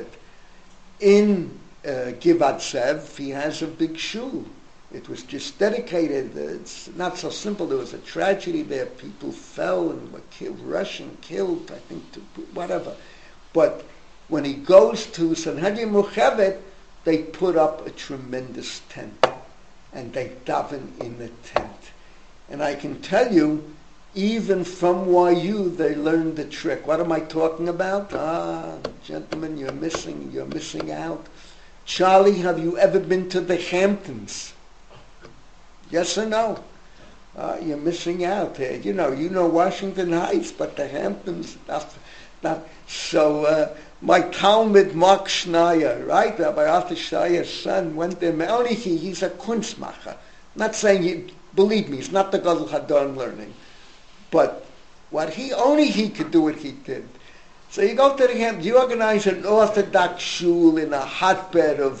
In Givat Zev, he has a big shul. It was just dedicated. It's not so simple. There was a tragedy there. People fell and were killed, Russian killed, I think, whatever. But when he goes to Sanhedrin Murchabit, they put up a tremendous tent, and they daven in the tent. And I can tell you, even from YU, they learned the trick. What am I talking about? Gentlemen, you're missing out. Charlie, have you ever been to the Hamptons? Yes or no? You're missing out. You know Washington Heights, but the Hamptons, not. So my Talmud, Mark Schneier, right? Rabbi Arthur Schneier's son went there. Only he's a kunstmacher. Not saying believe me, he's not the Gadol Hadon learning. But only he could do what he did. So you go to the Hamptons, you organize an Orthodox shul in a hotbed of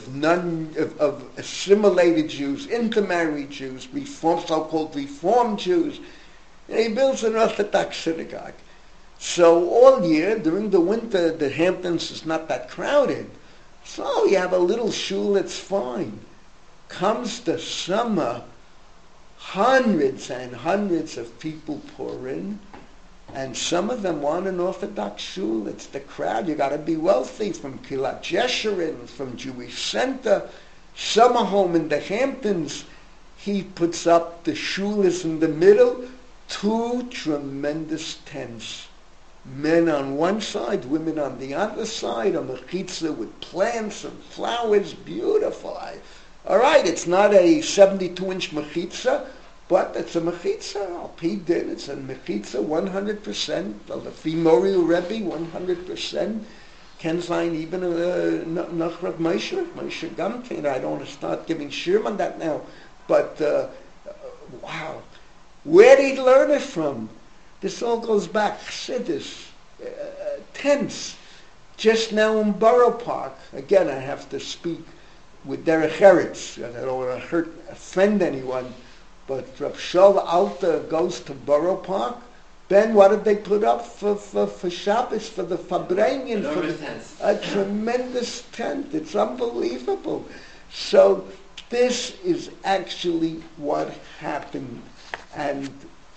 assimilated Jews, intermarried Jews, so-called Reformed Jews, and he builds an Orthodox synagogue. So all year, during the winter, the Hamptons is not that crowded. So you have a little shul that's fine. Comes the summer, hundreds and hundreds of people pour in, And some of them want an Orthodox shul. It's the crowd. You got to be wealthy, from Kilat Jesherin, from Jewish Center, summer home in the Hamptons. He puts up, the shul is in the middle, 2 tremendous tents. Men on one side, women on the other side, a mechitza with plants and flowers, beautiful. All right, it's not a 72-inch mechitza, but it's a mechitza. Al Pi Din, it's a mechitza 100%. Lefi Moriel Rebbe, 100%. Kenzain even Nachrav Moshe Gamkein. I don't want to start giving shir on that now. But, wow. Where did he learn it from? This all goes back. Chassidus, tents. Just now in Borough Park. Again, I have to speak with Derech Eretz. I don't want to offend anyone. But Rav Shaul Alter goes to Borough Park. Ben, what did they put up for Shabbos, for the Fabrengen? A tremendous tent. It's unbelievable. So this is actually what happened. And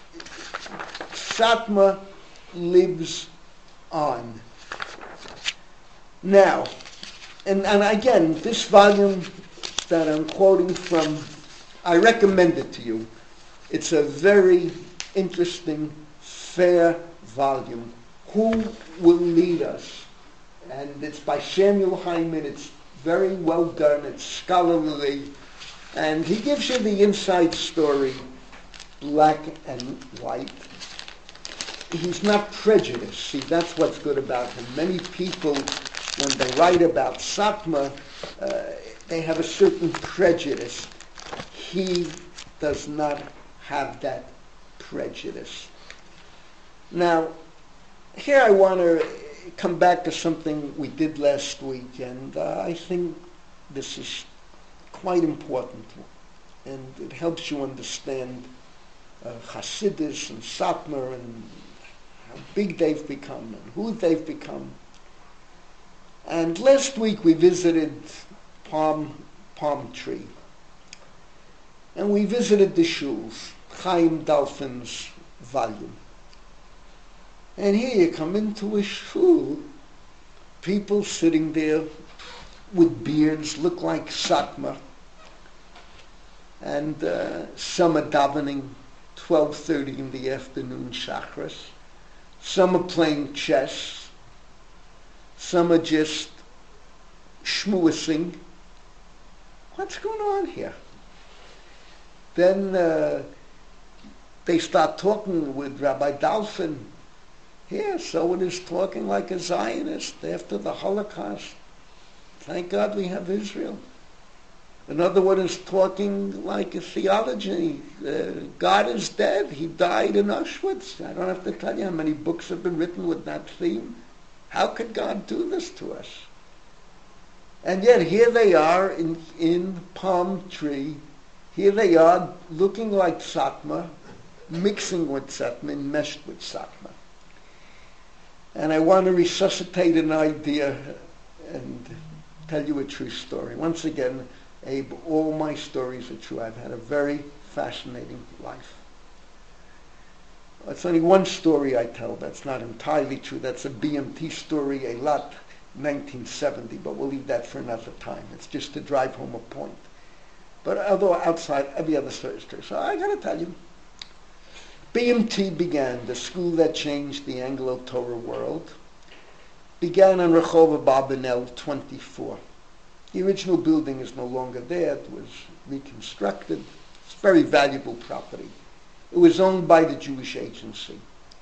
Satmar lives on. Now, and again, this volume that I'm quoting from, I recommend it to you. It's a very interesting, fair volume. Who Will Lead Us? And it's by Samuel Hyman. It's very well done. It's scholarly. And he gives you the inside story, black and white. He's not prejudiced. See, that's what's good about him. Many people, when they write about Satmar, they have a certain prejudice. He does not have that prejudice. Now, here I want to come back to something we did last week, and I think this is quite important, and it helps you understand Hasidus and Satmar and how big they've become and who they've become. And last week we visited Palm Tree. And we visited the shuls, Chaim Dolphin's volume. And here you come into a shul, people sitting there with beards, look like Satmar. And some are davening 12:30 in the afternoon, Shachris. Some are playing chess. Some are just shmuasing. What's going on here? Then they start talking with Rabbi Dolphin. Here, someone is talking like a Zionist after the Holocaust. Thank God we have Israel. Another one is talking like a theology. God is dead. He died in Auschwitz. I don't have to tell you how many books have been written with that theme. How could God do this to us? And yet here they are in Palm Tree. Here they are looking like Satmar, mixing with Satmar, enmeshed with Satmar. And I want to resuscitate an idea and tell you a true story. Once again, Abe, all my stories are true. I've had a very fascinating life. It's only one story I tell that's not entirely true. That's a BMT story, Eilat, 1970, but we'll leave that for another time. It's just to drive home a point. But although outside, every other story is true. So I got to tell you, BMT began, the school that changed the Anglo-Torah world, began on Rehov Abarbanel 24. The original building is no longer there. It was reconstructed. It's very valuable property. It was owned by the Jewish Agency.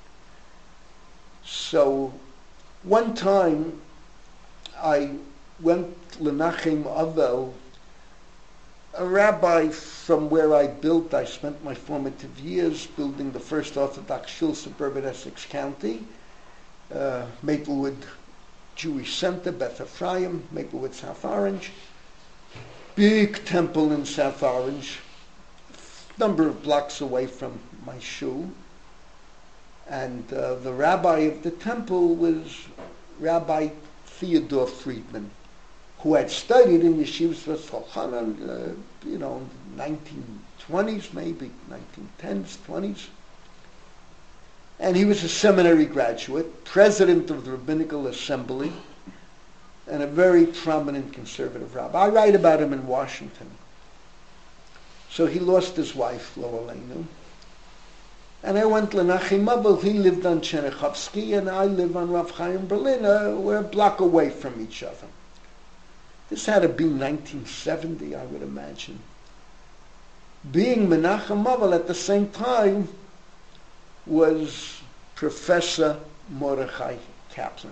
So one time I went to Lenachem Avel, a rabbi from where I spent my formative years building the first Orthodox shul, suburban Essex County, Maplewood Jewish Center, Beth Ephraim, Maplewood, South Orange. Big temple in South Orange, number of blocks away from my shul. And the rabbi of the temple was Rabbi Theodore Friedman, who had studied in Yeshivas V'Cholchanan, 1920s, maybe 1910s, 20s. And he was a seminary graduate, president of the Rabbinical Assembly, and a very prominent conservative rabbi. I write about him in Washington. So he lost his wife, Lo Aleinu. And I went to Nachim Abel. He lived on Chernichovsky, and I live on Rav Chaim Berliner. We're a block away from each other. This had to be 1970, I would imagine. Being Menachem Abel at the same time was Professor Mordechai Kaplan.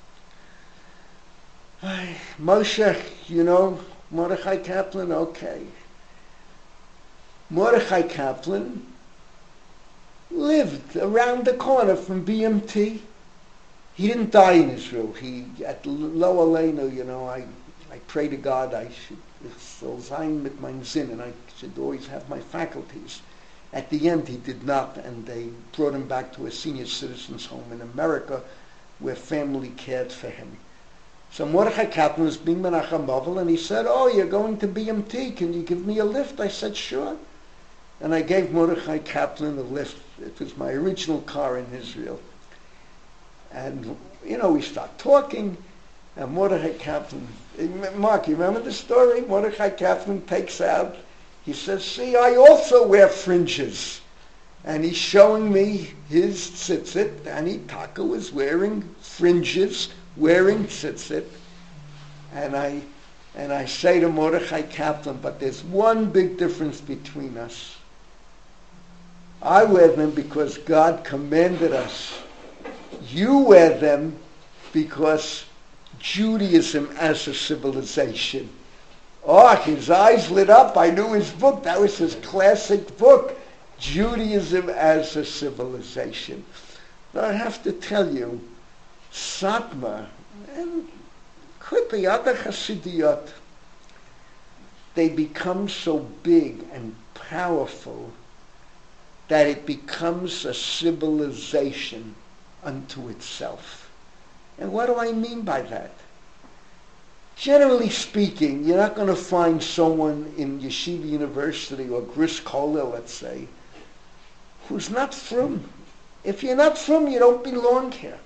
Moshe, you know Mordechai Kaplan? Okay. Mordechai Kaplan lived around the corner from BMT. He didn't die in Israel. He, at Lo Aleinu, you know, I pray to God I should so sein mit mein Sinn, and I should always have my faculties. At the end, he did not, and they brought him back to a senior citizens home in America where family cared for him. So Mordechai Kaplan was being Menachem Abel, and he said, "Oh, you're going to BMT. Can you give me a lift?" I said, "Sure." And I gave Mordechai Kaplan a lift. It was my original car in Israel. And, you know, we start talking, and Mordechai Kaplan, Mark, you remember the story? Mordechai Kaplan takes out, he says, "See, I also wear fringes." And he's showing me his tzitzit, and Taka was wearing fringes, wearing tzitzit. And I say to Mordechai Kaplan, but there's one big difference between us. I wear them because God commanded us. You wear them because Judaism as a civilization. Oh, his eyes lit up. I knew his book. That was his classic book, Judaism as a Civilization. But I have to tell you, Satmar, and could be other Hasidiyot, they become so big and powerful that it becomes a civilization unto itself. And what do I mean by that? Generally speaking, you're not going to find someone in Yeshiva University or Gris Kollel, let's say, who's not frum. If you're not frum, you don't belong here.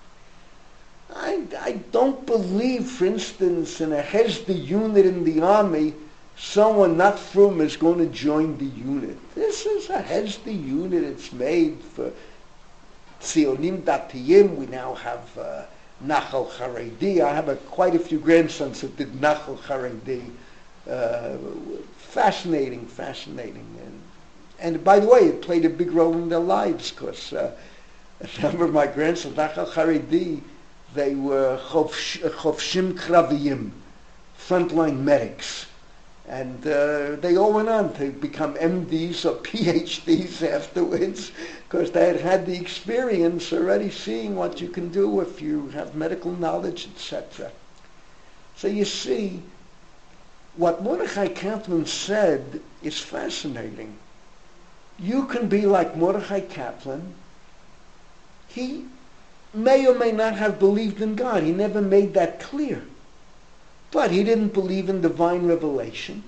I don't believe, for instance, in a Hesder unit in the army, someone not frum is going to join the unit. This is a Hesder unit. It's made for Tzionim Datiyim. We now have Nachal Haredi. I have quite a few grandsons that did Nachal Haredi. Fascinating. And by the way, it played a big role in their lives, because a number of my grandsons, Nachal Haredi, they were Chovshim Kraviyim, frontline medics. And they all went on to become MDs or PhDs afterwards, because they had the experience already seeing what you can do if you have medical knowledge, etc. So you see, what Mordechai Kaplan said is fascinating. You can be like Mordechai Kaplan. He may or may not have believed in God. He never made that clear. But he didn't believe in divine revelation.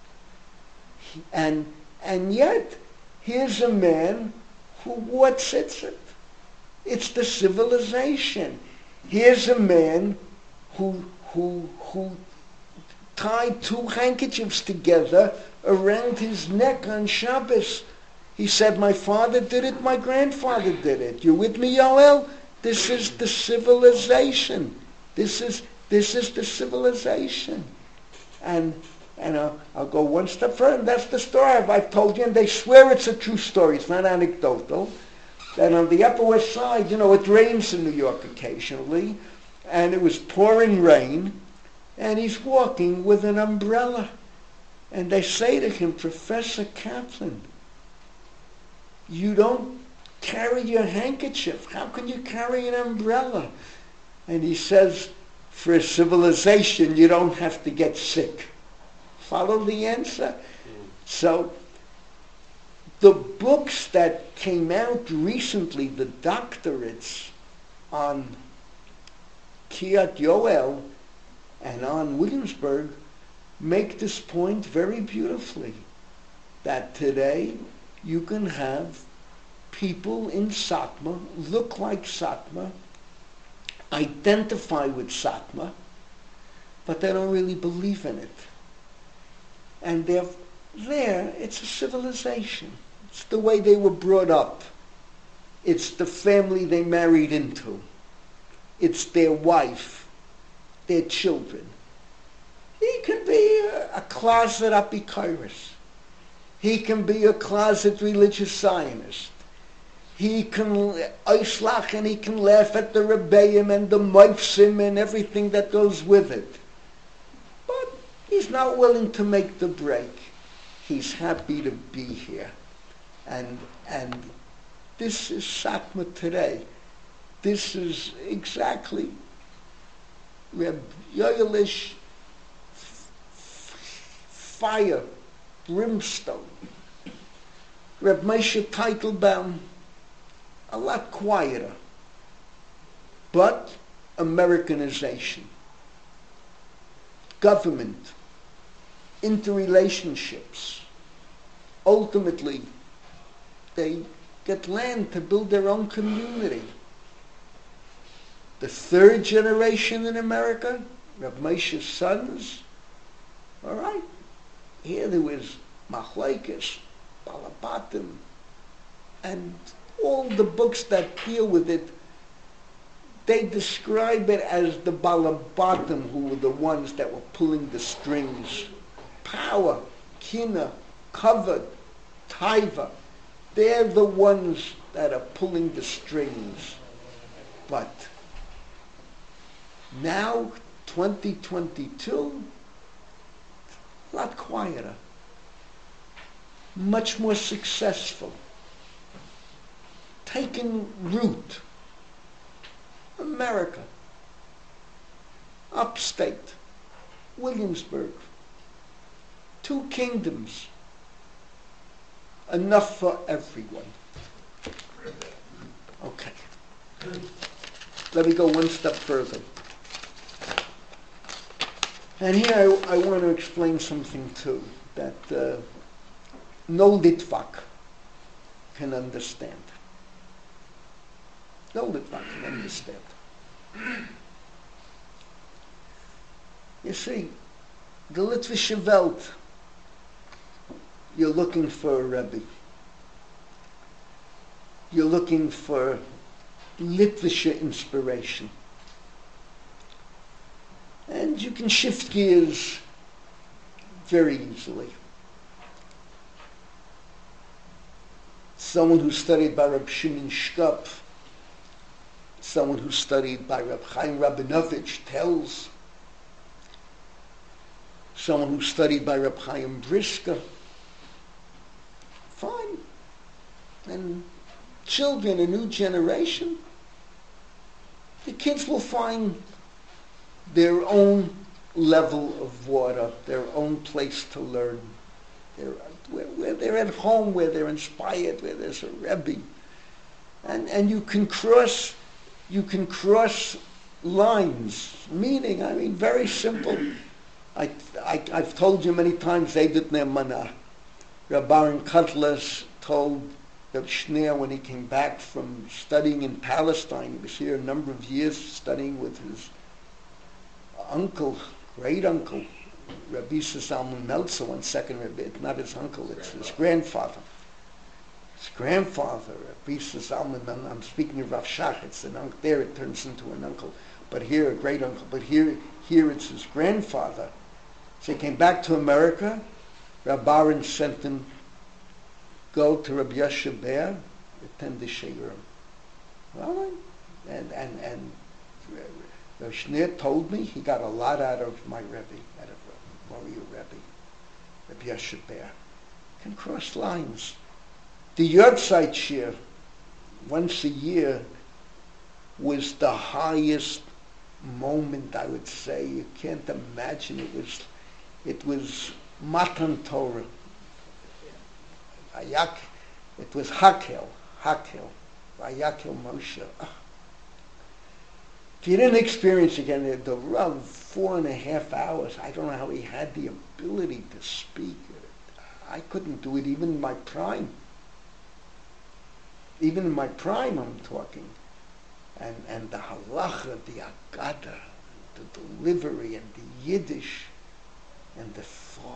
And yet, here's a man who, what's it? It's the civilization. Here's a man who tied two handkerchiefs together around his neck on Shabbos. He said, "My father did it, my grandfather did it." You with me, Yoel? This is the civilization. This is the civilization. And I'll go one step further, and that's the story I've told you, and they swear it's a true story. It's not anecdotal. And on the Upper West Side, you know, it rains in New York occasionally, and it was pouring rain, and he's walking with an umbrella. And they say to him, "Professor Kaplan, you don't carry your handkerchief. How can you carry an umbrella?" And he says, "For a civilization, you don't have to get sick." Follow the answer? So, the books that came out recently, the doctorates on Kiryat Yoel and on Williamsburg, make this point very beautifully, that today you can have people in Satmar look like Satmar, identify with Satmar, but they don't really believe in it. And they're there, it's a civilization. It's the way they were brought up. It's the family they married into. It's their wife, their children. He can be a closet apikoros. He can be a closet religious Zionist. He can oislach and he can laugh at the rebbeim and the moifsim and everything that goes with it. But he's not willing to make the break. He's happy to be here. And this is Satmar today. This is exactly Reb Yoelish fire, brimstone. Reb Moshe Teitelbaum, a lot quieter, but Americanization, government, interrelationships. Ultimately, they get land to build their own community. The third generation in America, Reb Moshe's sons, all right, here there was Machlokes, Balabatim, and all the books that deal with it, they describe it as the Balabatim who were the ones that were pulling the strings. Power, kina, kavod, taiva, they're the ones that are pulling the strings. But now, 2022, a lot quieter, much more successful, taking root. America, upstate, Williamsburg, 2 kingdoms, enough for everyone. Okay. Let me go one step further. And here I want to explain something too that no Litvak can understand. No Litvak can understand. You see, the Litvische Welt, you're looking for a Rebbe. You're looking for Litvische inspiration. And you can shift gears very easily. Someone who studied by Reb Shimon Shkop, someone who studied by Reb Chaim Rabinovich tells, someone who studied by Reb Chaim Brisker, fine. And children, a new generation, the kids will find their own level of water, their own place to learn. Where they're at home, where they're inspired, where there's a Rebbe. And you can cross lines, meaning, very simple. I've told you many times, Zedut Ne'emana. Reb Aaron Kotler told Reb Shneer when he came back from studying in Palestine, he was here a number of years studying with his uncle, great uncle, Rabbi Salman Meltzer, one second, it's not his uncle, it's his grandfather. His grandfather, Rabbi Salman, I'm speaking of Rav Shach, it's an uncle, there it turns into an uncle, but here a great uncle, but here it's his grandfather. So he came back to America, Reb Aaron sent him, go to Rabbi Yoshe Ber, attend the Sheirim. Well, and Rav Shneer told me he got a lot out of my Rebbe, out of Warrior Rebbe, Rabbi Yoshe Ber. Can cross lines. The Yortzeit Shir, once a year, was the highest moment, I would say. You can't imagine. It was Matan Torah. It was Hakel, Vayakel Moshe. If you didn't experience again the Rav 4.5 hours, I don't know how he had the ability to speak. I couldn't do it even in my prime. even in my prime I'm talking. And the halacha, the agada, the delivery, and the Yiddish, and the thought.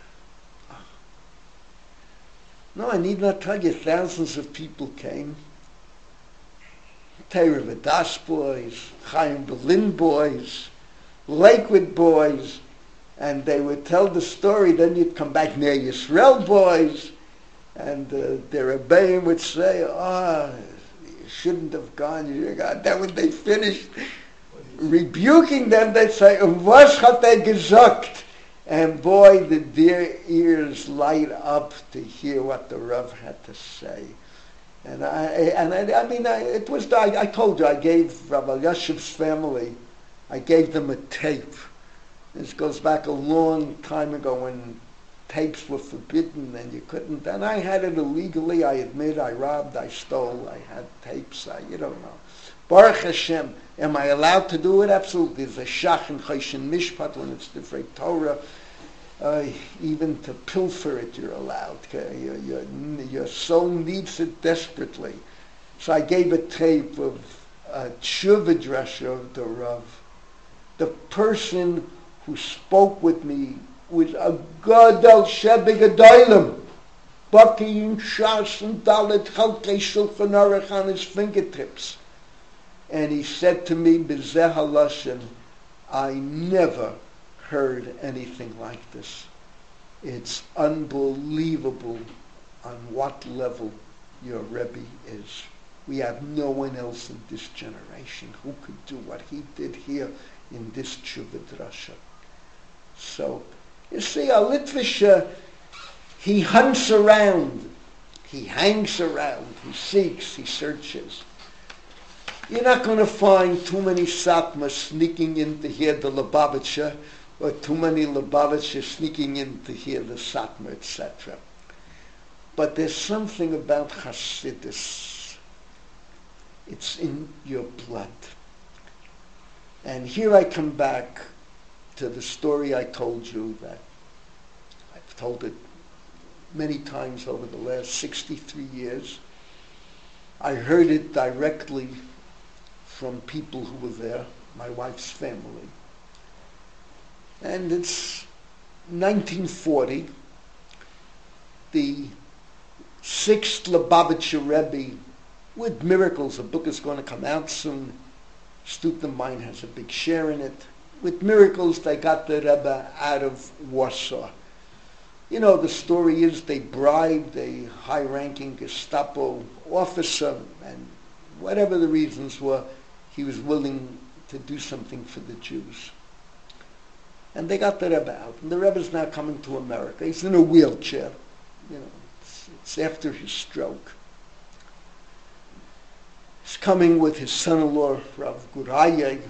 No, I need not tell you, thousands of people came. Torah Vodaas boys, Chaim Berlin boys, Lakewood boys, and they would tell the story. Then you'd come back near Yisrael boys, and the Rebbeim would say, you shouldn't have gone. You got. Then when they finished rebuking them, they'd say, was hat gesagt? And boy, did their ears light up to hear what the Rav had to say. And I told you, I gave Rav Elyashiv's family, I gave them a tape. This goes back a long time ago when tapes were forbidden and you couldn't. And I had it illegally, I admit, I robbed, I stole, I had tapes, you don't know. Baruch Hashem, am I allowed to do it? Absolutely. There's a shach and choshen mishpat when it's the Torah. Even to pilfer it, you're allowed. Your soul needs it desperately. So I gave a tape of a tshuva drasha of the Rav. The person who spoke with me was a gadol shebig adolim, buckying shas and dalet chalkei shulchan aruch on his fingertips. And he said to me, B'zeh halashon, I never heard anything like this. It's unbelievable on what level your Rebbe is. We have no one else in this generation who could do what he did here in this tshuva drasha. So, you see, a Litvisher, he hunts around, he hangs around, he seeks, he searches. You're not going to find too many Satmas sneaking in to hear the Lubavitcher, or too many Lubavitchers sneaking in to hear the Satmar, etc. But there's something about Hasidus. It's in your blood. And here I come back to the story I told you that I've told it many times over the last 63 years. I heard it directly from people who were there, my wife's family. And it's 1940. The 6th Lubavitcher Rebbe, with miracles, a book is going to come out soon. Stutenbein has a big share in it. With miracles, they got the Rebbe out of Warsaw. You know, the story is they bribed a high-ranking Gestapo officer, and whatever the reasons were, he was willing to do something for the Jews. And they got the Rebbe out. And the Rebbe's now coming to America. He's in a wheelchair. You know, it's after his stroke. He's coming with his son-in-law, Rav Gurayeg,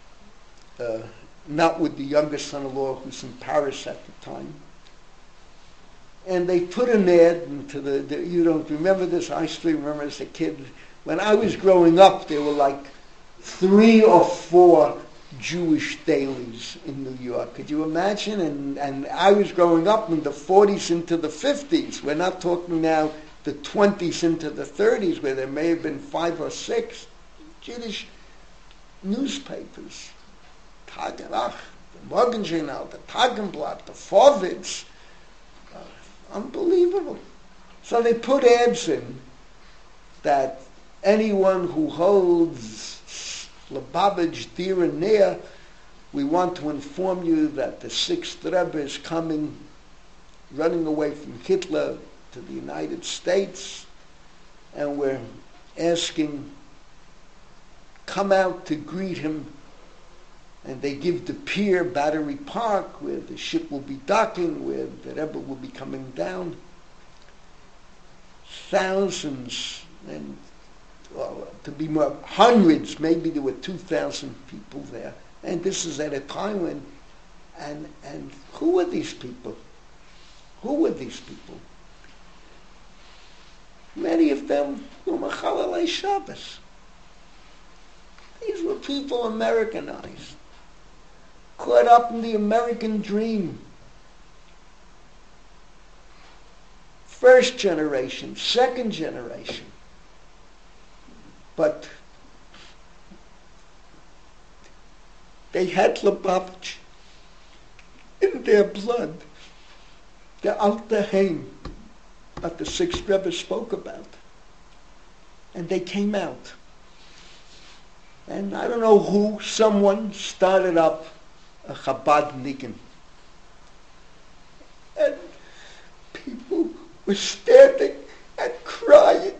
not with the younger son-in-law who's in Paris at the time. And they put an ad into the you don't remember this, I still remember as a kid. When I was growing up, there were like 3 or 4 Jewish dailies in New York. Could you imagine? And I was growing up in the 40s into the 50s. We're not talking now the 20s into the 30s where there may have been 5 or 6 Jewish newspapers. Tag und Nacht, the Morgenjournal, the Tagenblatt, the Vorwitz. Unbelievable. So they put ads in that anyone who holds Lubavitch dear and near, we want to inform you that the 6th Rebbe is coming, running away from Hitler to the United States, and we're asking, come out to greet him. And they give the pier, Battery Park, where the ship will be docking, where the Rebbe will be coming down. Thousands, and to be more, hundreds, maybe there were 2,000 people there. And this is at a time when, and who were these people? Who were these people? Many of them were Machalelei Shabbos. These were people Americanized, caught up in the American dream. First generation, second generation. but they had Lubavitch in their blood. The Alter Heim that the sixth Rebbe spoke about. And they came out. And I don't know who, someone started up a Chabad Nigun. And people were standing and crying.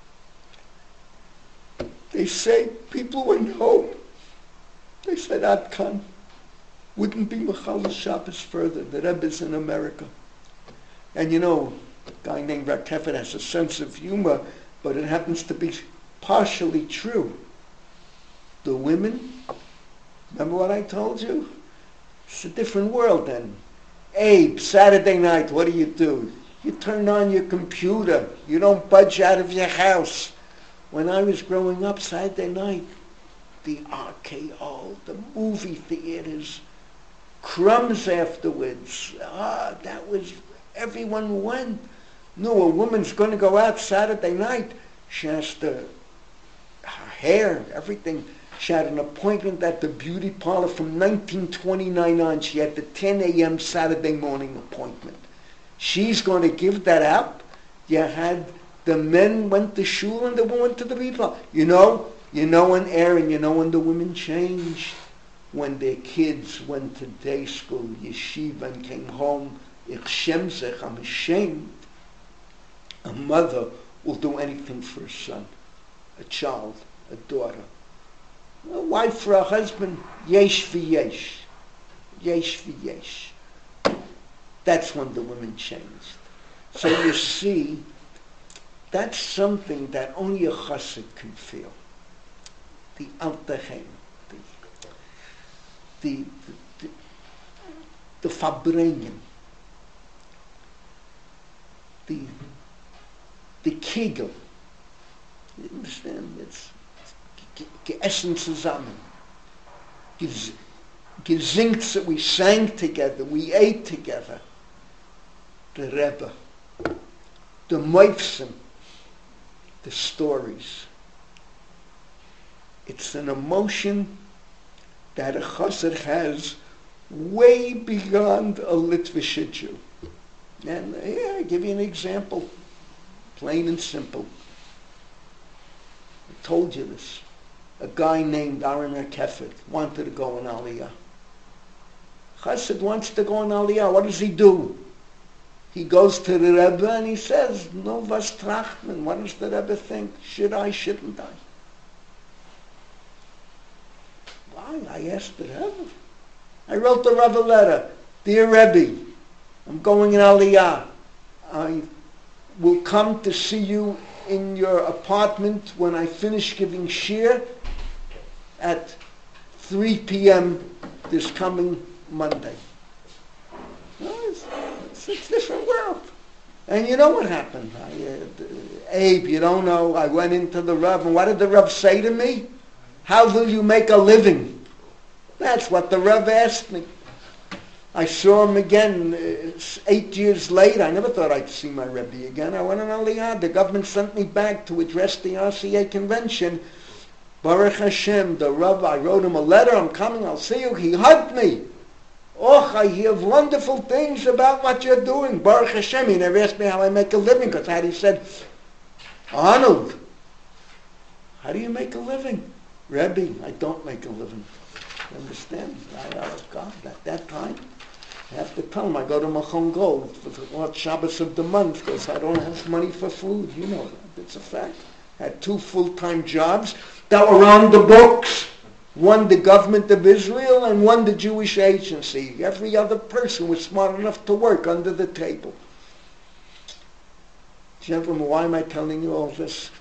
They say people went home. They said, Adkan wouldn't be Mechal Shabbos further. The Rebbe's in America. And you know, a guy named Rakefet has a sense of humor, but it happens to be partially true. The women, remember what I told you? It's a different world then. Abe, Saturday night, what do? You turn on your computer. You don't budge out of your house. When I was growing up, Saturday night, the RKO, the movie theaters, crumbs afterwards. That was, everyone went. No, a woman's going to go out Saturday night. She has to, her hair, everything. She had an appointment at the beauty parlor from 1929 on. She had the 10 a.m. Saturday morning appointment. She's going to give that up. You had the men went to shul and the women went to the beauty parlor. You know when Aaron, when the women changed. When their kids went to day school, yeshiva, and came home, ich shem zech, I'm ashamed. A mother will do anything for a son, a child, a daughter. A wife for a husband, yesh v'yesh. Yesh v'yesh. That's when the women changed. So you see, that's something that only a chassid can feel. The Alter Heim, the Verbringen, the Kegel. You understand? It's geessen zusammen. Gesingt, we sang together, we ate together. The Rebbe, the Moifsim, the stories. It's an emotion that a chassid has way beyond a Litvish Jew. And here, I give you an example, plain and simple. I told you this. A guy named Aaron Rakefet wanted to go on Aliyah. Chassid wants to go on Aliyah. What does he do? He goes to the Rebbe and he says, no, was trachten? What does the Rebbe think? Should I, shouldn't I? Why? I asked the Rebbe. I wrote the Rebbe a letter. Dear Rebbe, I'm going in Aliyah. I will come to see you in your apartment when I finish giving shir at 3 p.m. this coming Monday. Well, it's a different world. And you know what happened? Abe, you don't know, I went into the Rav, and what did the Rav say to me? How will you make a living? That's what the Rav asked me. I saw him again 8 years later. I never thought I'd see my Rebbe again. I went on Aliyah. The government sent me back to address the RCA convention. Baruch Hashem, the Rav, I wrote him a letter. I'm coming, I'll see you. He hugged me. Oh, I hear wonderful things about what you're doing. Baruch Hashem. He never asked me how I make a living, because he said, Arnold, how do you make a living? Rebbe, I don't make a living. You understand? God, at that time, I have to tell him I go to Machon Gold for the last Shabbos of the month because I don't have money for food. You know that. It's a fact. I had 2 full-time jobs that were on the books. One, the government of Israel, and one, the Jewish agency. Every other person was smart enough to work under the table. Gentlemen, why am I telling you all this?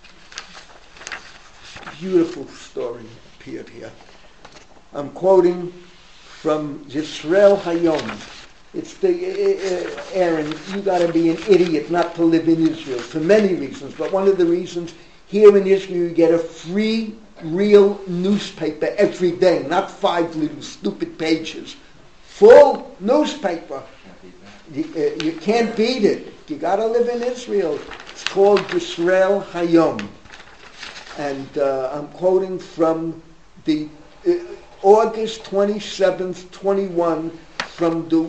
Beautiful story appeared here. I'm quoting from Yisrael Hayom. It's the Aaron, you got to be an idiot not to live in Israel for many reasons, but one of the reasons here in Israel you get a free, real newspaper every day, not 5 little stupid pages. Full newspaper. You can't beat it. You got to live in Israel. It's called Yisrael Hayom. And I'm quoting from the August 27th, 21, from the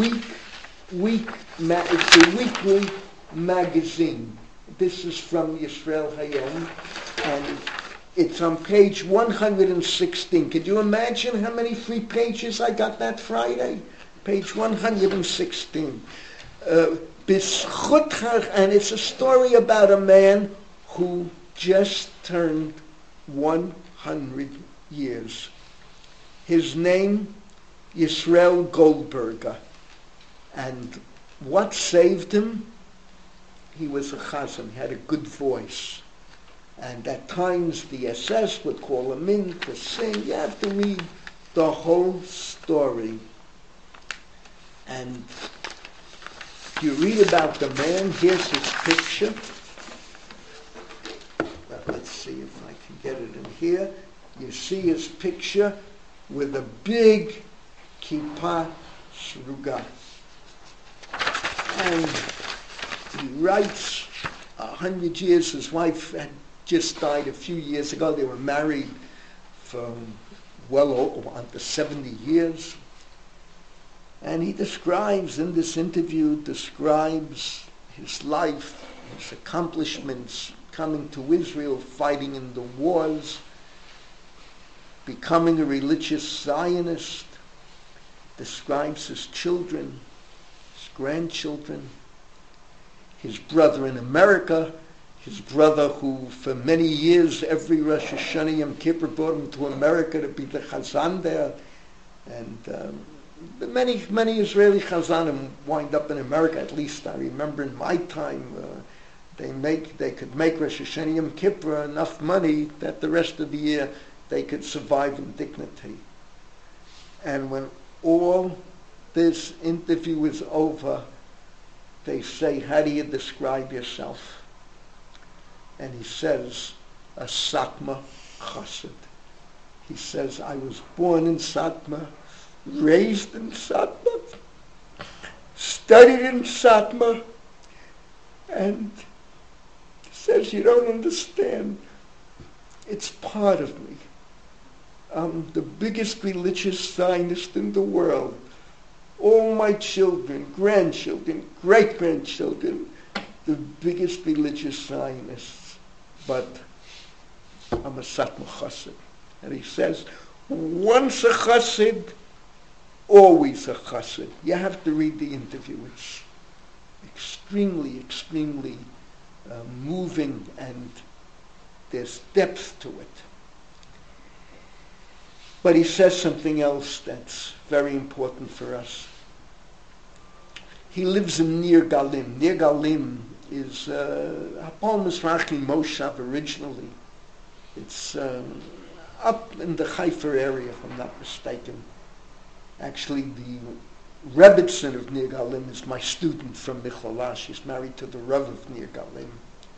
weekly magazine. This is from Yisrael Hayom, and it's on page 116. Could you imagine how many free pages I got that Friday? Page 116. And it's a story about a man who just turned 100 years. His name, Yisrael Goldberger. And what saved him? He was a chazan. He had a good voice. And at times the SS would call him in to sing. You have to read the whole story. And you read about the man. Here's his picture. Let's see if I can get it in here. You see his picture with a big kippah shruga. And he writes, 100 years, his wife had just died a few years ago. They were married for well over 70 years. And he describes, in this interview, his life, his accomplishments, coming to Israel, fighting in the wars, becoming a religious Zionist, describes his children, his grandchildren, his brother in America, his brother who for many years, every Rosh Hashanah Yom Kippur brought him to America to be the chazan there. And many Israeli chazanim wind up in America, at least I remember in my time. They could make Rosh Hashanah Yom Kippur enough money that the rest of the year they could survive in dignity. And when all this interview is over, they say, how do you describe yourself? And he says, a Satmar chassid. He says, I was born in Satmar, raised in Satmar, studied in Satmar, and he says, you don't understand. It's part of me. I'm the biggest religious Zionist in the world. All my children, grandchildren, great-grandchildren, the biggest religious Zionists. But I'm a Satmar chassid. And he says, once a chassid, always a chassid. You have to read the interview. It's extremely moving, and there's depth to it. But he says something else that's very important for us. He lives in Nir Galim. Nir Galim is Hapol Mizrachi Moshav originally. It's up in the Haifa area, if I'm not mistaken. Actually, the Rebbitzin of Nir Galim is my student from Michlala. She's married to the Rav of Nir Galim.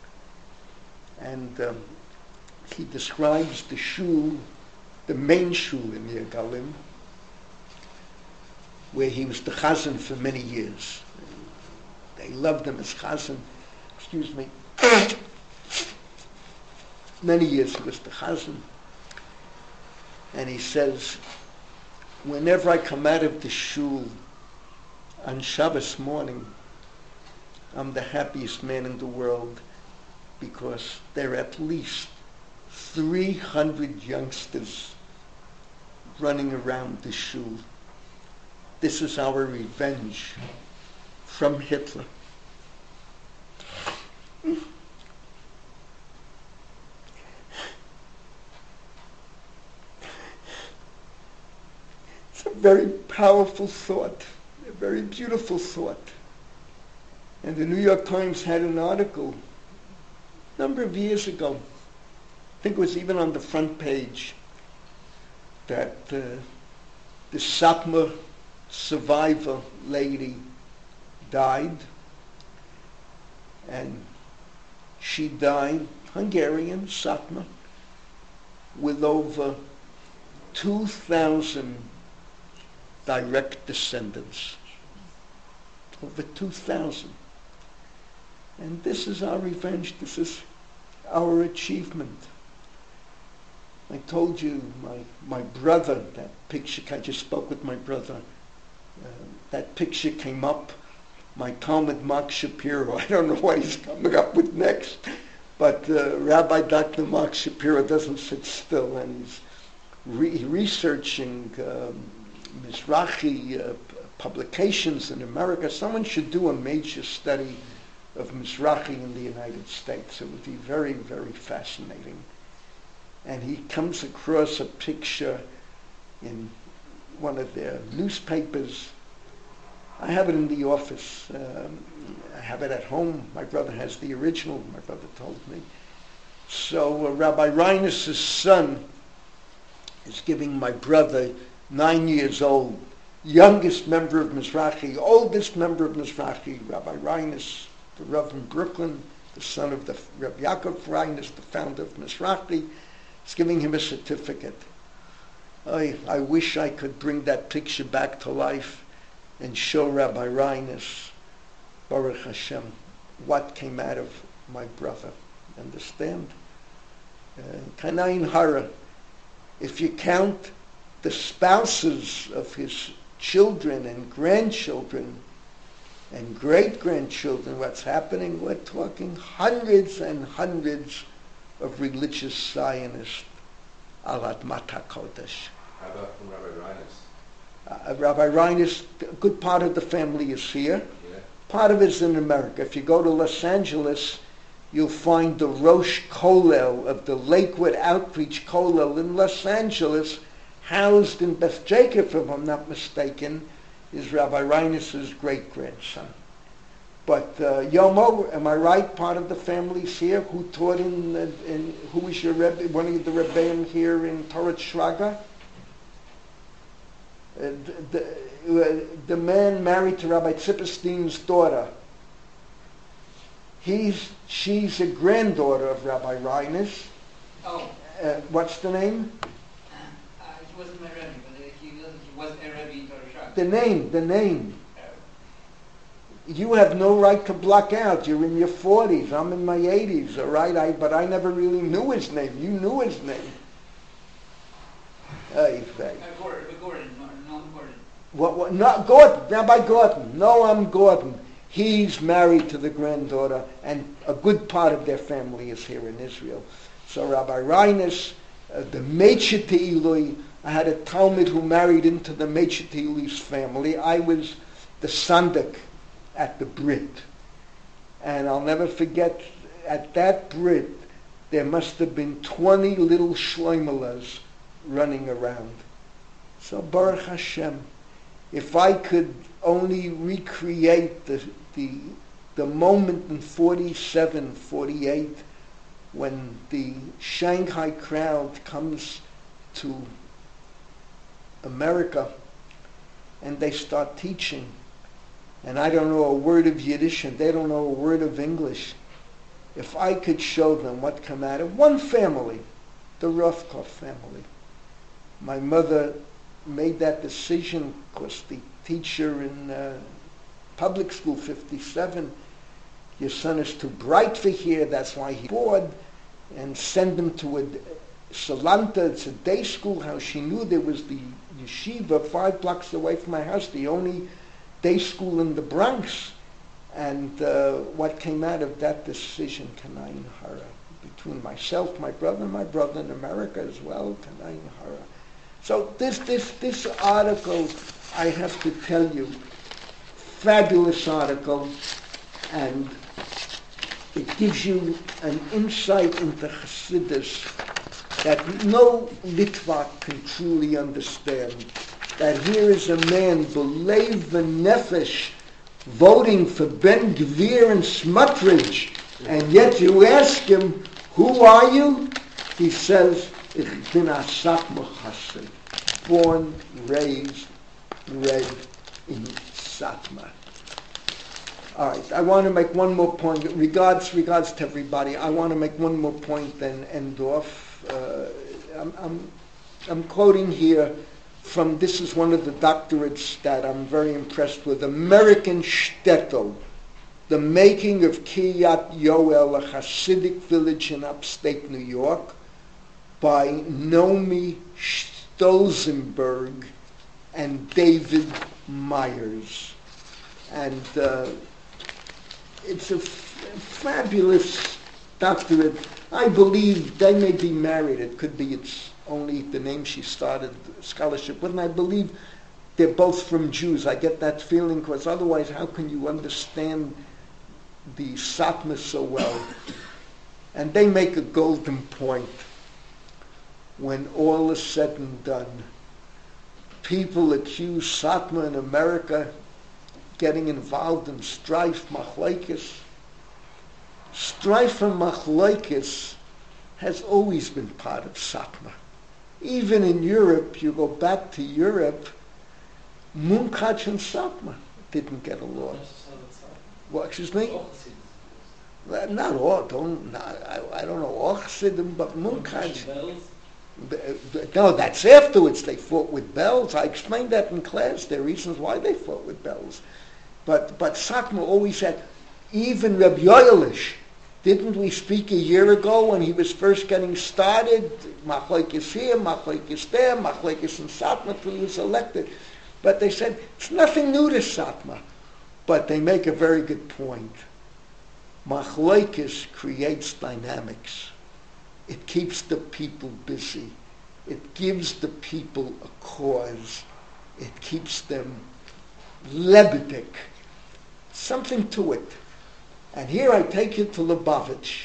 And he describes the shul, the main shul in Nir Galim, where he was the chazan for many years. They loved him as chazan. Excuse me. Many years he was the chazan. And he says, whenever I come out of the shul on Shabbos morning, I'm the happiest man in the world, because there are at least 300 youngsters running around the shul. This is our revenge from Hitler. It's a very powerful thought, a very beautiful thought. And the New York Times had an article a number of years ago, I think it was even on the front page, that the Satmar survivor lady died, and she died, Hungarian, Satmar, with over 2,000 direct descendants. Over 2,000. And this is our revenge. This is our achievement. I told you my brother, that picture, I just spoke with my brother. That picture came up. My Talmud Mark Shapiro, I don't know what he's coming up with next, but Rabbi Dr. Mark Shapiro doesn't sit still, and he's researching Mizrahi publications in America. Someone should do a major study of Mizrahi in the United States. It would be very, very fascinating. And he comes across a picture in one of their newspapers. I have it in the office. I have it at home. My brother has the original, my brother told me. So Rabbi Reines' son is giving my brother, 9 years old, youngest member of Mizrahi, oldest member of Mizrahi, Rabbi Reines, the Rav in Brooklyn, the son of the Rabbi Yaakov Reines, the founder of Mizrahi, is giving him a certificate. I wish I could bring that picture back to life and show Rabbi Reines, Baruch Hashem, what came out of my brother. Understand? Kanayin Hara. If you count the spouses of his children and grandchildren and great-grandchildren, what's happening, we're talking hundreds and hundreds of religious Zionists al Admat HaKodesh. How about from Rabbi Reines? Rabbi Reines, a good part of the family is here. Yeah. Part of it's in America. If you go to Los Angeles, you'll find the Rosh Kollel of the Lakewood Outreach Kollel in Los Angeles, housed in Beth Jacob, if I'm not mistaken, is Rabbi Reines' great-grandson. But Yomo, am I right? Part of the family's here. Who taught in who was your Rebbe? One of the Rebbeim here in Torah Shraga? The man married to Rabbi Zipperstein's daughter. She's a granddaughter of Rabbi Reines. Oh. What's the name? He wasn't my Rebbe, but he was a Rebbe in Torah Shraga. The name. You have no right to block out. You're in your 40s. I'm in my 80s, all right? But I never really knew his name. You knew his name. Gordon, no, Gordon. What? No, Gordon, Rabbi Gordon. No, I'm Gordon. He's married to the granddaughter, and a good part of their family is here in Israel. So Rabbi Reines, the Meitche Teilui, I had a Talmud who married into the Meitche Teilui's family. I was the Sandik at the Brit. And I'll never forget, at that Brit, there must have been 20 little Shloimelas running around. So Baruch Hashem, if I could only recreate the moment in 47, 48, when the Shanghai crowd comes to America and they start teaching, and I don't know a word of Yiddish and they don't know a word of English, if I could show them what come out of one family, the Rothkopf family. My mother made that decision because the teacher in public school 57, your son is too bright for here, that's why he's bored, and send him to a Salanta, it's a day school. How she knew there was the yeshiva 5 blocks away from my house, the only day school in the Bronx. And what came out of that decision, Kanayin Hara, between myself, my brother in America as well, Kanayin Hara. So this article, I have to tell you, fabulous article, and it gives you an insight into Chassidus that no Litvak can truly understand. That here is a man, B'leiv v'nefesh, voting for Ben Gvir and Smotrich, and yet you ask him, who are you? He says, Ich bin a Satmar Chassid, born, raised, bred in Satmar. All right, I want to make one more point. Regards to everybody. I want to make one more point, then end off. I'm quoting here from, this is one of the doctorates that I'm very impressed with, American Shtetl, The Making of Kiryat Yoel, a Hasidic village in upstate New York, by Nomi Stolzenberg and David Myers. And it's a fabulous doctorate. I believe they may be married. It could be it's only the name she started scholarship with. And I believe they're both from Jews. I get that feeling because otherwise how can you understand the Satmar so well? And they make a golden point. When all is said and done, people accuse Satmar in America getting involved in strife, machlokes. Strife and machlokes has always been part of Satmar. Even in Europe, you go back to Europe, Munkach and Satmar didn't get along. Well, excuse me? Not all, I don't know all Chassidim, but Munkach. No, that's afterwards. They fought with bells. I explained that in class. There are reasons why they fought with bells. But Satmar always had, even Reb Yoelish, didn't we speak a year ago when he was first getting started? Machlokes here, machlokes there, machlokes in Satmar until he was elected. But they said, it's nothing new to Satmar. But they make a very good point. Machlokes creates dynamics. It keeps the people busy. It gives the people a cause. It keeps them lebedik. Something to it. And here I take you to Lubavitch.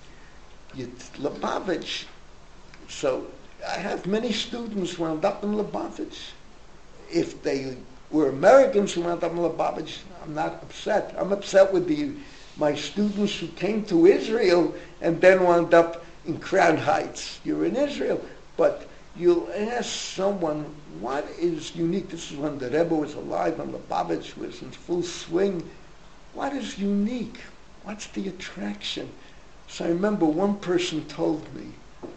Lubavitch, so I have many students who wound up in Lubavitch. If they were Americans who wound up in Lubavitch, I'm not upset. I'm upset with my students who came to Israel and then wound up in Crown Heights. You're in Israel, but you'll ask someone, what is unique? This is when the Rebbe was alive and Lubavitch was in full swing. What is unique? What's the attraction? So I remember one person told me,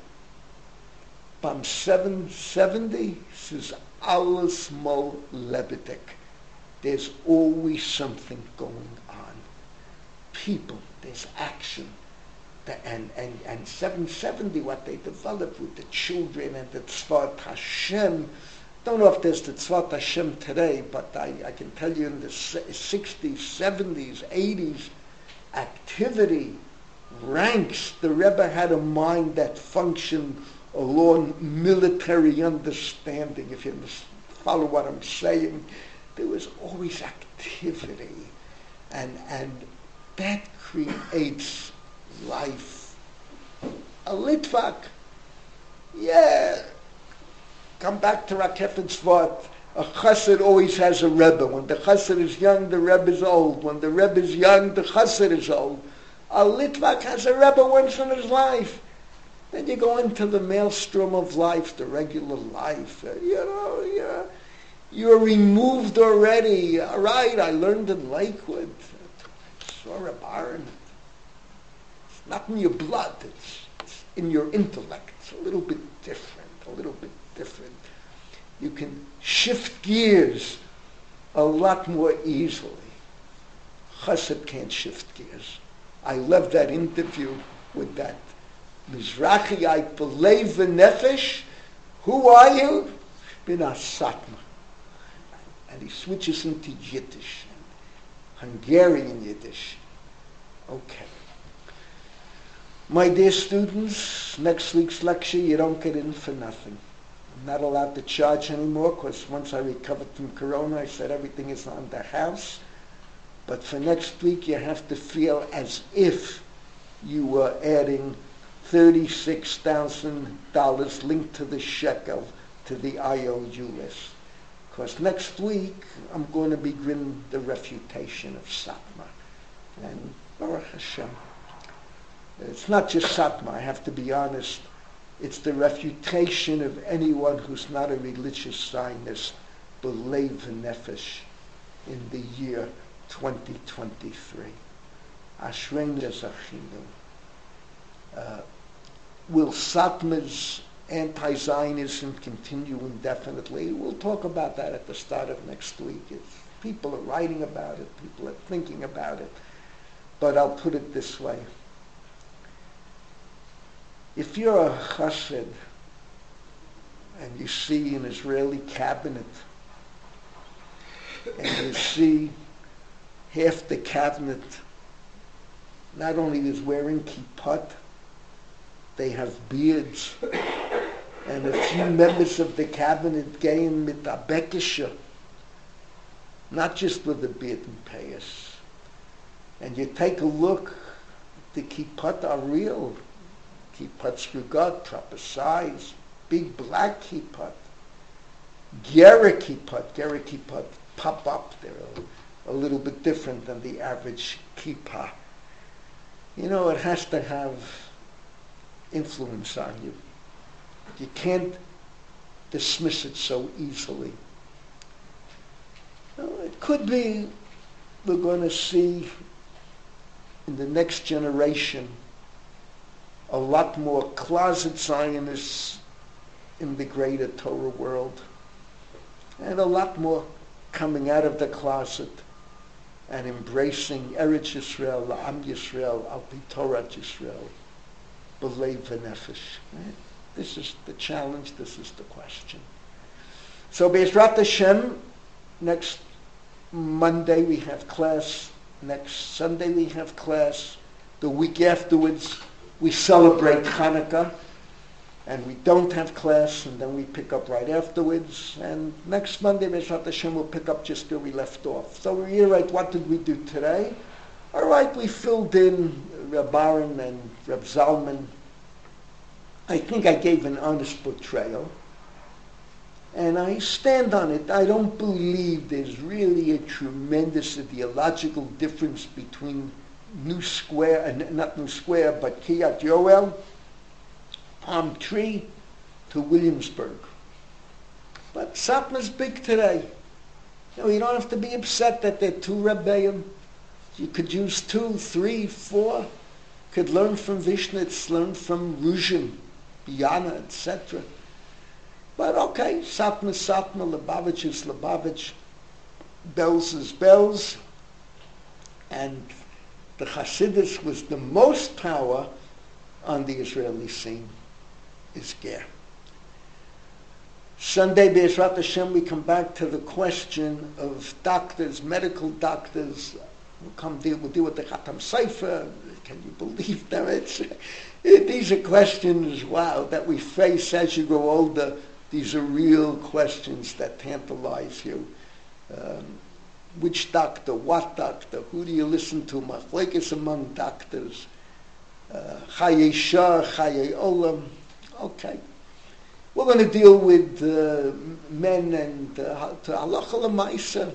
Bam 770 says, Alles mo lebedik. There's always something going on. People, there's action. And 770, what they developed with the children and the Tzvat Hashem. Don't know if there's the Tzvat Hashem today, but I can tell you in the 60s, 70s, 80s, activity, ranks. The Rebbe had a mind that functioned along military understanding. If you follow what I'm saying, there was always activity. And that creates life. A Litvak, yeah, come back to Rakefet's Tzvat. A chassid always has a Rebbe. When the chassid is young, the Rebbe is old. When the Rebbe is young, the chassid is old. A Litvak has a Rebbe once in his life. Then you go into the maelstrom of life, the regular life. You're removed already. All right, I learned in Lakewood. I saw a barn. It's not in your blood. It's in your intellect. It's a little bit different. You can shift gears a lot more easily. Chassid can't shift gears. I love that interview with that Mizrahi, I believe v'nefesh. Who are you? Bin a Satmar. And he switches into Yiddish, Hungarian Yiddish. Okay. My dear students, next week's lecture, you don't get in for nothing. I'm not allowed to charge anymore because once I recovered from Corona, I said everything is on the house. But for next week, you have to feel as if you were adding $36,000 linked to the shekel to the IOU list. Because next week, I'm going to begin the refutation of Satmar. And Baruch Hashem. It's not just Satmar, I have to be honest. It's the refutation of anyone who's not a religious Zionist, b'leiv v'nefesh, in the year 2023. Ashreinu zachinu. Will Satmar's anti-Zionism continue indefinitely? We'll talk about that at the start of next week. People are writing about it, people are thinking about it. But I'll put it this way. If you're a chassid and you see an Israeli cabinet, and you see half the cabinet not only is wearing kippot, they have beards, and a few members of the cabinet gain mit a bekisha, not just with a beard and payas. And you take a look, the kippot are real. Kippots you got, proper size, big black kippot. Gera kippot pop up. They're a little bit different than the average kippah. You know, it has to have influence on you. You can't dismiss it so easily. Well, it could be we're going to see in the next generation a lot more closet Zionists in the greater Torah world, and a lot more coming out of the closet and embracing Eretz Yisrael, La'am Yisrael, Al Pi Torat Yisrael, B'leiv v'nefesh. Right? This is the challenge, this is the question. So Be'ezrat Hashem, next Monday we have class, next Sunday we have class, the week afterwards we celebrate Hanukkah, and we don't have class, and then we pick up right afterwards, and next Monday, Be'ezrat Hashem, we'll pick up just where we left off. So we reiterate, what did we do today? All right, we filled in Reb Aaron and Reb Zalman. I think I gave an honest portrayal, and I stand on it. I don't believe there's really a tremendous ideological difference between New Square, and not New Square, but Kiryat Yoel, Palm Tree, to Williamsburg. But Satmar's big today. You know, you don't have to be upset that there are two Rebbeim. You could use 2, 3, 4. Could learn from Vishnitz, learn from Ruzhin, Biana, etc. But okay, Satmar is Satmar, Lubavitch is Lubavitch, Belz is Belz, and the Hasidus was the most power on the Israeli scene, is Ger. Sunday, Be'ezrat Hashem, we come back to the question of doctors, medical doctors. We'll deal with the Khatam Sefer. Can you believe them? These are questions, wow, that we face as you grow older. These are real questions that tantalize you. Which doctor, what doctor, who do you listen to? Machlekes among doctors. Chayei Shah, Chayei Olam. Okay. We're going to deal with men and to halacha l'maisa.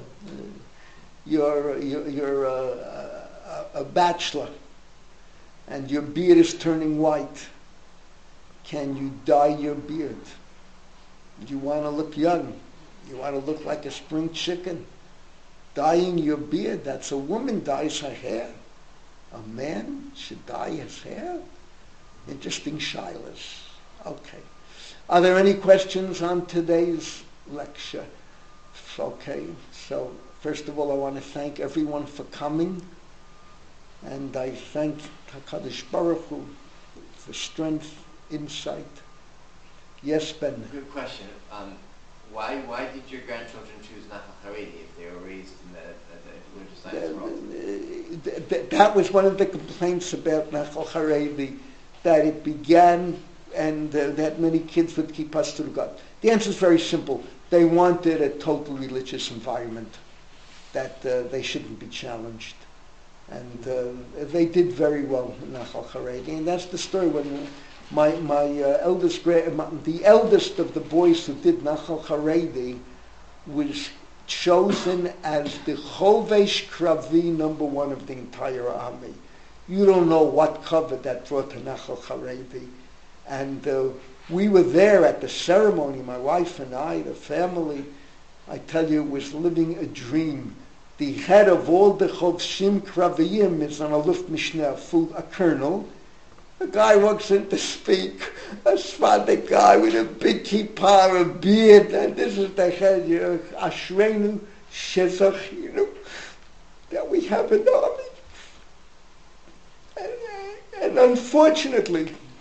You're a bachelor and your beard is turning white. Can you dye your beard? You want to look young. You want to look like a spring chicken. Dyeing your beard, that's a woman dyes her hair. A man should dye his hair? Interesting shilas. Okay. Are there any questions on today's lecture? Okay. So, first of all, I want to thank everyone for coming. And I thank HaKadosh Baruch Hu for strength, insight. Yes, Ben? Good question. Why did your grandchildren choose Nachal Haredi if they were raised in the religious science world? That was one of the complaints about Nachal Haredi, that it began and that many kids would keep us to God. The answer is very simple. They wanted a total religious environment, that they shouldn't be challenged. And they did very well in Nachal Haredi. And that's the story. When the eldest of the boys who did Nachal Haredi was chosen as the Chovesh Kravi #1 of the entire army. You don't know what cover that brought to Nachal Haredi. And we were there at the ceremony, my wife and I, the family. I tell you, it was living a dream. The head of all the Chovshim Kraviyim is an Aluf Mishnah, a colonel. A guy walks in to speak, a Sephardic guy with a big kippah, a beard, and this is the head, Ashreinu Shezachinu, that we have an army. And unfortunately,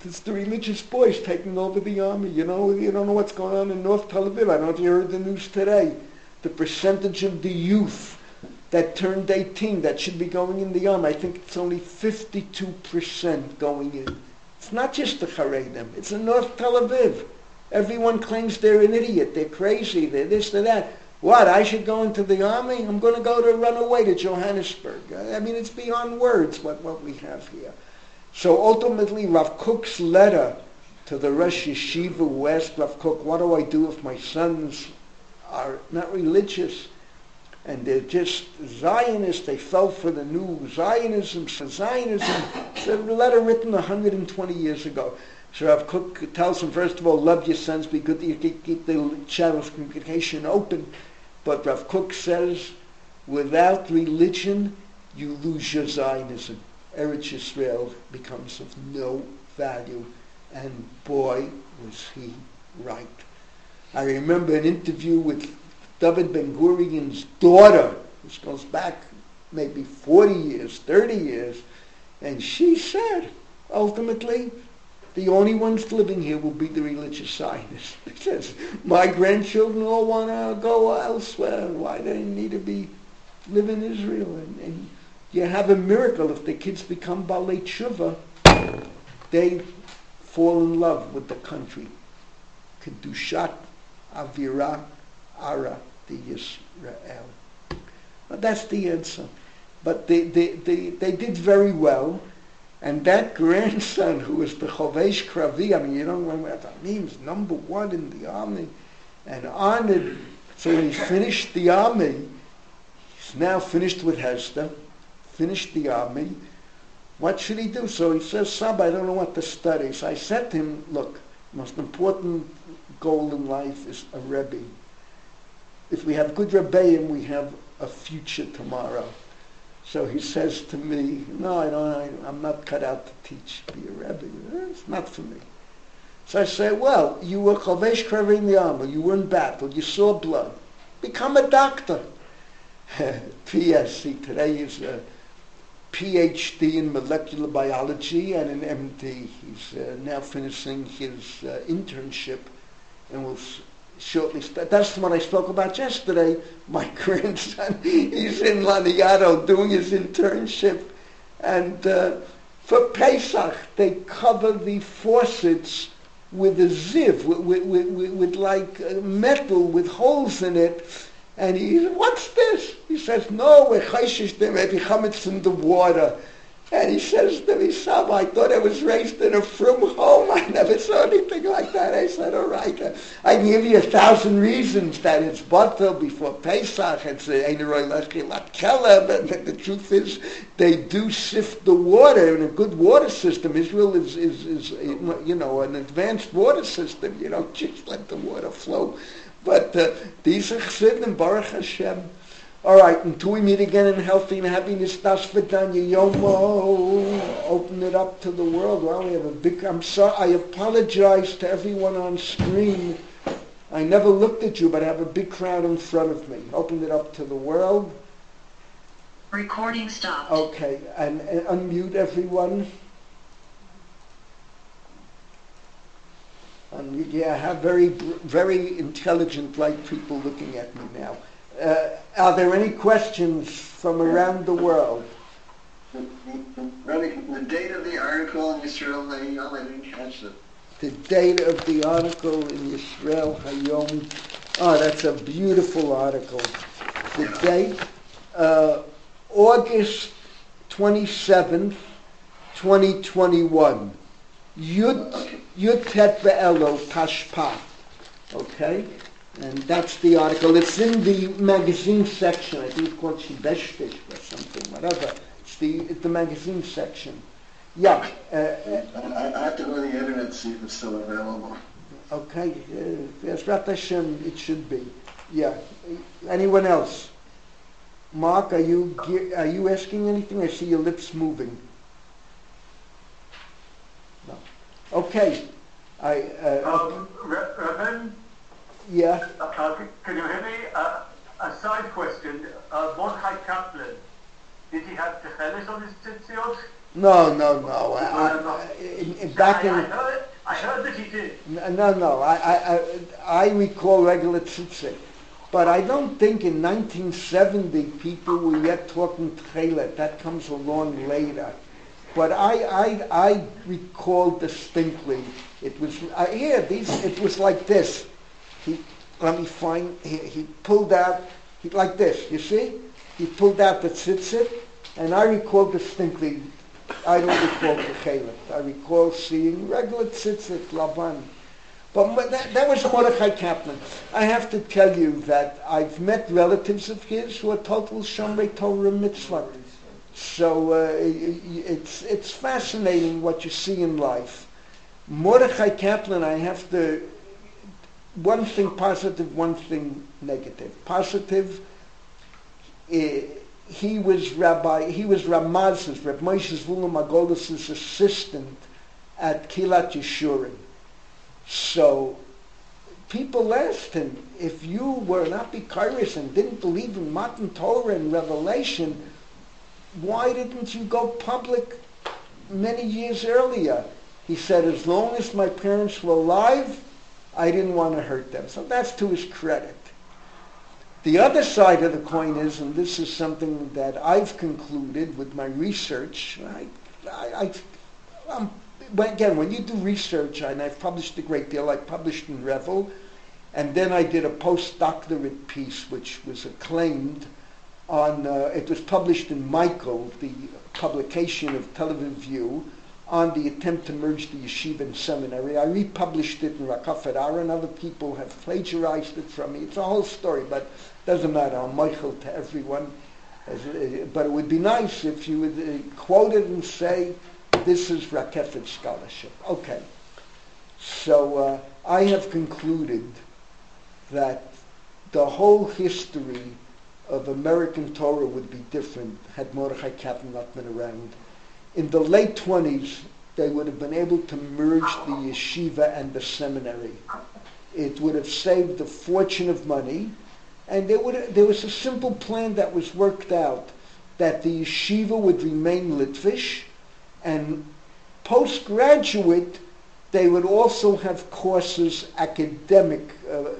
It's the religious boys taking over the army. You don't know what's going on in North Tel Aviv. I don't know if you heard the news today. The percentage of the youth that turned 18 that should be going in the army, I think it's only 52% going in. It's not just the Haredim. It's in North Tel Aviv. Everyone claims they're an idiot. They're crazy. They're this, they're that. What, I should go into the army? I'm going to go to run away to Johannesburg. I mean, it's beyond words what we have here. So ultimately, Rav Kook's letter to the Rosh Yeshiva who asked Rav Kook, what do I do if my sons are not religious and they're just Zionists? They fell for the new Zionism. It's a letter written 120 years ago. So Rav Kook tells him, first of all, love your sons, be good that you keep the channels of communication open. But Rav Kook says, without religion, you lose your Zionism. Eretz Yisrael becomes of no value. And boy, was he right. I remember an interview with David Ben-Gurion's daughter, which goes back maybe 40 years, 30 years, and she said, ultimately, the only ones living here will be the religious Zionists. It says, my grandchildren all want to go elsewhere. Why do they need to live in Israel? And you have a miracle. If the kids become Balei Tshuva, they fall in love with the country. Kedushat Avira Ara the Yisrael. Well, that's the answer. But they did very well. And that grandson, who was the Chovesh Kravi, I mean, you don't remember what that means, number one in the army, and honored. So when he finished the army, he's now finished with Hester, finished the army. What should he do? So he says, Saba, I don't know what to study. So I said to him, look, the most important goal in life is a Rebbe. If we have good Rebbeim, we have a future tomorrow. So he says to me, no, I'm not cut out to teach, be a Rebbe. It's not for me. So I say, well, you were Chovesh Kravi in the army, you were in battle, you saw blood. Become a doctor. P.S. See, today is a PhD in molecular biology and an MD. He's now finishing his internship and will shortly start. That's what I spoke about yesterday. My grandson, he's in Laniado doing his internship, and for Pesach they cover the faucets with a ziv, with like metal with holes in it. And he said, what's this? He says, no, we're chayshish them, maybe chametz in the water. And he says to me, Saba, I thought I was raised in a frum home. I never saw anything like that. I said, all right, I can give you 1,000 reasons that it's batel before Pesach. It's ein roi lechilat keleb. But the truth is, they do sift the water in a good water system. Israel is an advanced water system. You don't just let the water flow. But these are Chassidim, Baruch Hashem. All right, until we meet again in healthy and happiness, Das Vidanya Yomo. Open it up to the world. Well, we have a big, I'm sorry, I apologize to everyone on screen. I never looked at you, but I have a big crowd in front of me. Open it up to the world. Recording stopped. Okay, and unmute everyone. Yeah, I have very, very intelligent, bright people looking at me now. Are there any questions from around the world? The date of the article in Yisrael Hayom, I didn't catch it. The date of the article in Yisrael Hayom. Oh, that's a beautiful article. The date, August 27th, 2021. Yud Tet Be'elo Tashpah. Okay? And that's the article. It's in the magazine section. I think it's called Shibeshtish or something, whatever. It's the magazine section. Yeah. I have to go to the internet to see if it's still available. Okay. Yes, Rat Hashem, it should be. Yeah. Anyone else? Mark, are you asking anything? I see your lips moving. No. Okay. Reverend? Yeah. Can you hear me? A side question. Mordechai Kaplan, did he have Techelis on his tzitziot? No. back in... I heard that he did. No. I recall regular tzitzit. But I don't think in 1970 people were yet talking tchelet. That comes along later. But I recall distinctly. It was it was like this. He pulled out like this. You see? He pulled out the tzitzit, and I recall distinctly. I don't recall tchelet. I recall seeing regular tzitzit lavan. But that was Mordechai Kaplan. I have to tell you that I've met relatives of his who are total Shomrei Torah mitzvah. So it's fascinating what you see in life. Mordechai Kaplan, I have to, one thing positive, one thing negative. Positive, he was Ramaz's, Reb Moshe Zvulun Margolis's assistant at Kilat Yeshurim. So people asked him, if you were an Apikairis and didn't believe in Matan Torah and Revelation, why didn't you go public many years earlier? He said, as long as my parents were alive, I didn't want to hurt them. So that's to his credit. The other side of the coin is, and this is something that I've concluded with my research, again, when you do research, and I've published a great deal, I published in Revel, and then I did a postdoctorate piece which was acclaimed on, it was published in Michael, the publication of Tel Aviv View, on the attempt to merge the yeshiva and seminary. I republished it in Rakafet Aaron. Other people have plagiarized it from me. It's a whole story, but it doesn't matter. I'm Michael to everyone. But it would be nice if you would quote it and say, this is Rakefet scholarship. Okay. So I have concluded that the whole history of American Torah would be different had Mordechai Kaplan not been around. In the late 20s, they would have been able to merge the yeshiva and the seminary. It would have saved a fortune of money, and there was a simple plan that was worked out, that the yeshiva would remain Litvish, and postgraduate, they would also have courses, academic,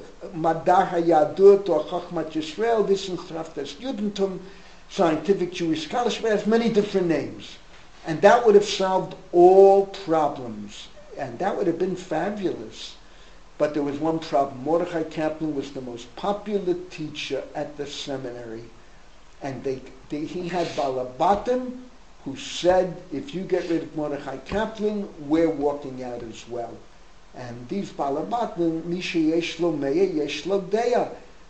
Madar HaYadut or Chachmat Yisrael, Wissenschaftes Judentum, scientific Jewish scholarship, it has many different names. And that would have solved all problems. And that would have been fabulous. But there was one problem. Mordechai Kaplan was the most popular teacher at the seminary. And he had Balabatim who said, if you get rid of Mordechai Kaplan, we're walking out as well. And these Balabatim, Misha Yeshlo Meya, Yeshlo Deya,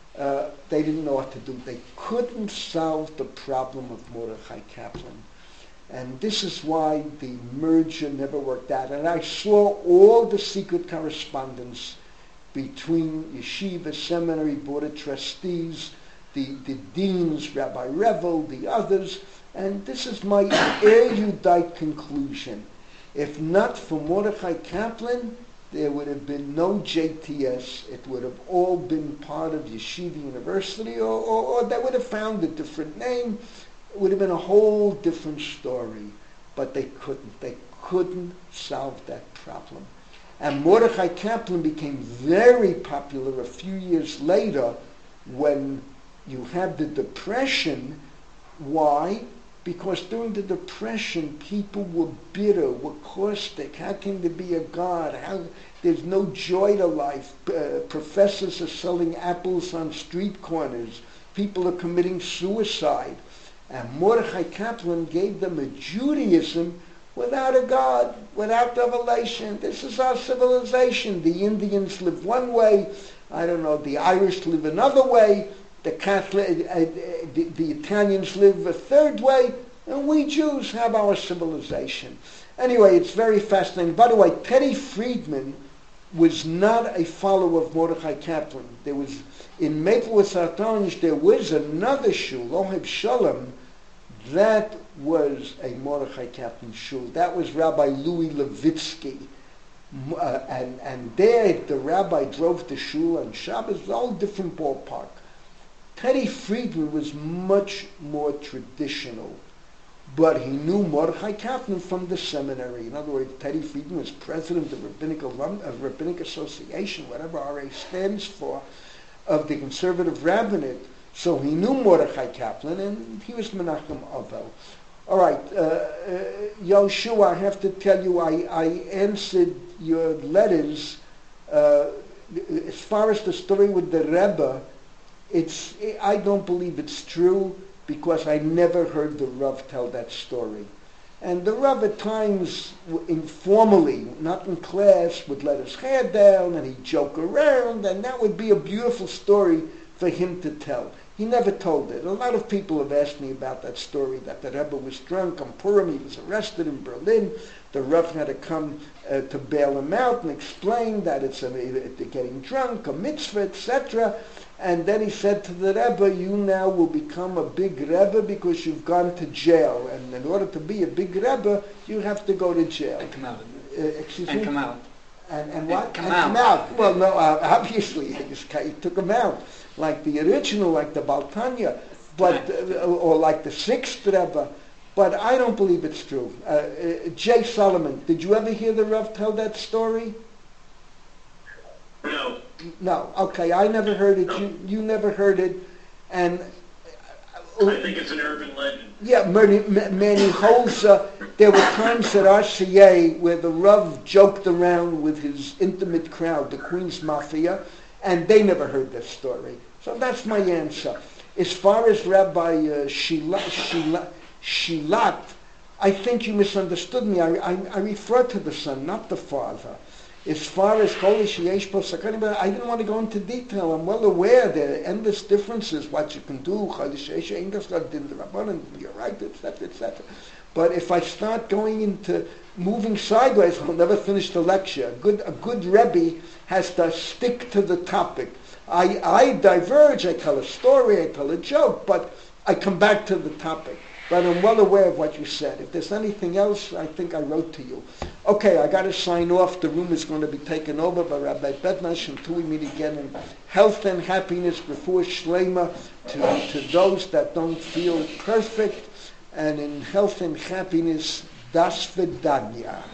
they didn't know what to do. They couldn't solve the problem of Mordechai Kaplan. And this is why the merger never worked out. And I saw all the secret correspondence between Yeshiva, Seminary, Board of Trustees, the deans, Rabbi Revel, the others, and this is my erudite conclusion. If not for Mordechai Kaplan, there would have been no JTS. It would have all been part of Yeshiva University, or they would have found a different name. It would have been a whole different story. But they couldn't. They couldn't solve that problem. And Mordechai Kaplan became very popular a few years later when you had the Depression. Why? Because during the Depression, people were bitter, were caustic. How can there be a God? There's no joy to life. Professors are selling apples on street corners. People are committing suicide. And Mordechai Kaplan gave them a Judaism without a God, without revelation. This is our civilization. The Indians live one way. I don't know, the Irish live another way. The Italians live a third way. And we Jews have our civilization. Anyway, it's very fascinating. By the way, Teddy Friedman was not a follower of Mordechai Kaplan. There was, in Maplewood Orange, there was another shul, Oheb Shalom, that was a Mordechai Kaplan shul. That was Rabbi Louis Levitsky. And there, the rabbi drove to shul on Shabbos, it was a whole different ballpark. Teddy Friedman was much more traditional. but he knew Mordechai Kaplan from the seminary. In other words, Teddy Friedman was president of Rabbinic Association, whatever RA stands for, of the conservative rabbinate. So he knew Mordechai Kaplan, and he was Menachem Abel. All right, Yoshua, I have to tell you, I answered your letters. As far as the story with the Rebbe, I don't believe it's true, because I never heard the Rav tell that story. And the Rav at times, informally, not in class, would let his hair down and he'd joke around, and that would be a beautiful story for him to tell. He never told it. A lot of people have asked me about that story, that the Rebbe was drunk on Purim, he was arrested in Berlin, the Rav had to come to bail him out and explain that it's getting drunk, a mitzvah, etc., and then he said to the Rebbe, you now will become a big Rebbe because you've gone to jail. And in order to be a big Rebbe, you have to go to jail. And come out. Excuse me? And come out. And what? And come out. Well, no, obviously, he took him out. Like the original, like the Baltanya, but or like the sixth Rebbe. But I don't believe it's true. Jay Solomon, did you ever hear the Rav tell that story? No. No, okay, I never heard it, you never heard it, and... I think it's an urban legend. Yeah, Manny holds, there were times at RCA where the Rav joked around with his intimate crowd, the Queen's Mafia, and they never heard this story. So that's my answer. As far as Rabbi Shilat, I think you misunderstood me. I refer to the son, not the father. As far as Kol Sheyesh Po Sakanim, I didn't want to go into detail. I'm well aware there are endless differences, what you can do, Kol Sheyesh English, Din Rabbanan, you're right, etc., etc. But if I start going into moving sideways, I'll never finish the lecture. A good Rebbe has to stick to the topic. I diverge, I tell a story, I tell a joke, but I come back to the topic. But I'm well aware of what you said. If there's anything else, I think I wrote to you. Okay, I got to sign off. The room is going to be taken over by Rabbi Bednash until we meet again in health and happiness before Shlema to those that don't feel perfect, and in health and happiness, das Vidanya.